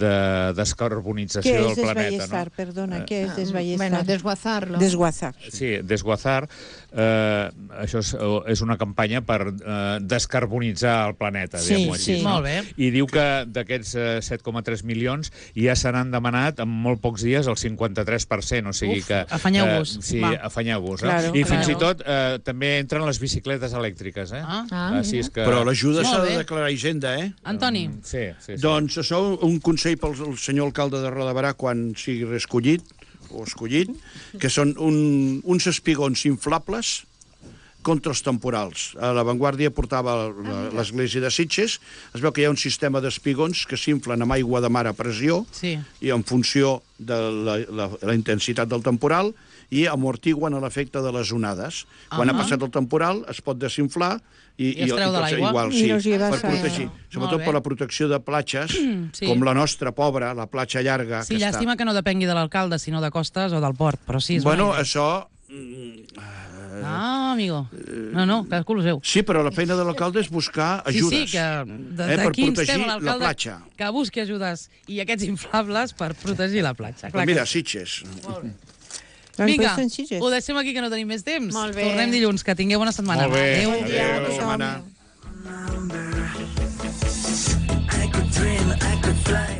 de descarbonització Què del és planeta. desballestar? No? Perdona, què és Bueno, desballestar? desguazar-lo. Desguazar. Sí, desguazar. Eh, això és, és una campanya per eh, descarbonitzar el planeta, Sí, diguem-ho així. sí. No? Molt bé. I diu que d'aquests eh, set coma tres milions ja se n'han demanat en molt pocs dies el cinquanta-tres per cent, o sigui Uf, que... afanyeu-vos. Eh, sí, Va. afanyeu-vos. No? Claro, I fins claro. i tot eh, també entren les bicicletes elèctriques, eh? Ah. Ah, Així és que... Però l'ajuda Molt s'ha bé. de declarar a Hisenda, eh? Antoni, Sí, sí, sí. Doncs això, un consell pel el senyor alcalde de Roda de Berà quan sigui reescollit, o escollit, que són un, uns espigons inflables contra els temporals. A La Vanguardia portava la- l'església de Sitges. Es veu que hi ha un sistema d'espigons que s'inflen amb aigua de mar a pressió sí. i en funció de la, la, la intensitat del temporal i amortiguen l'efecte de les onades. Quan Ah. ha passat el temporal es pot desinflar i, I es treu de pot ser l'aigua? igual, I sí, los llevas per a- protegir. Molt Sobretot bé. per la protecció de platges, Sí. com la nostra pobra, la platja llarga. Sí, que llàstima està... que no depengui de l'alcalde, sinó de Costes o del port, però sí, és Bueno, bona idea. això... mm, Ah, amigo. No, no, cadascú el seu. Sí, però la feina de l'alcalde és buscar Sí, ajudes. sí, que de- eh, per d'aquí instem protegir a la l'alcalde platja. que busqui ajudes i aquests inflables per protegir la platja. Però Clar mira, que... Sitges. L'han Vinga, puesto en Sitges. ho deixem aquí que no tenim més temps. Molt bé. Tornem dilluns, que tingueu bona setmana. Molt bé. Adéu. Bon dia, Adéu, bona setmana. setmana.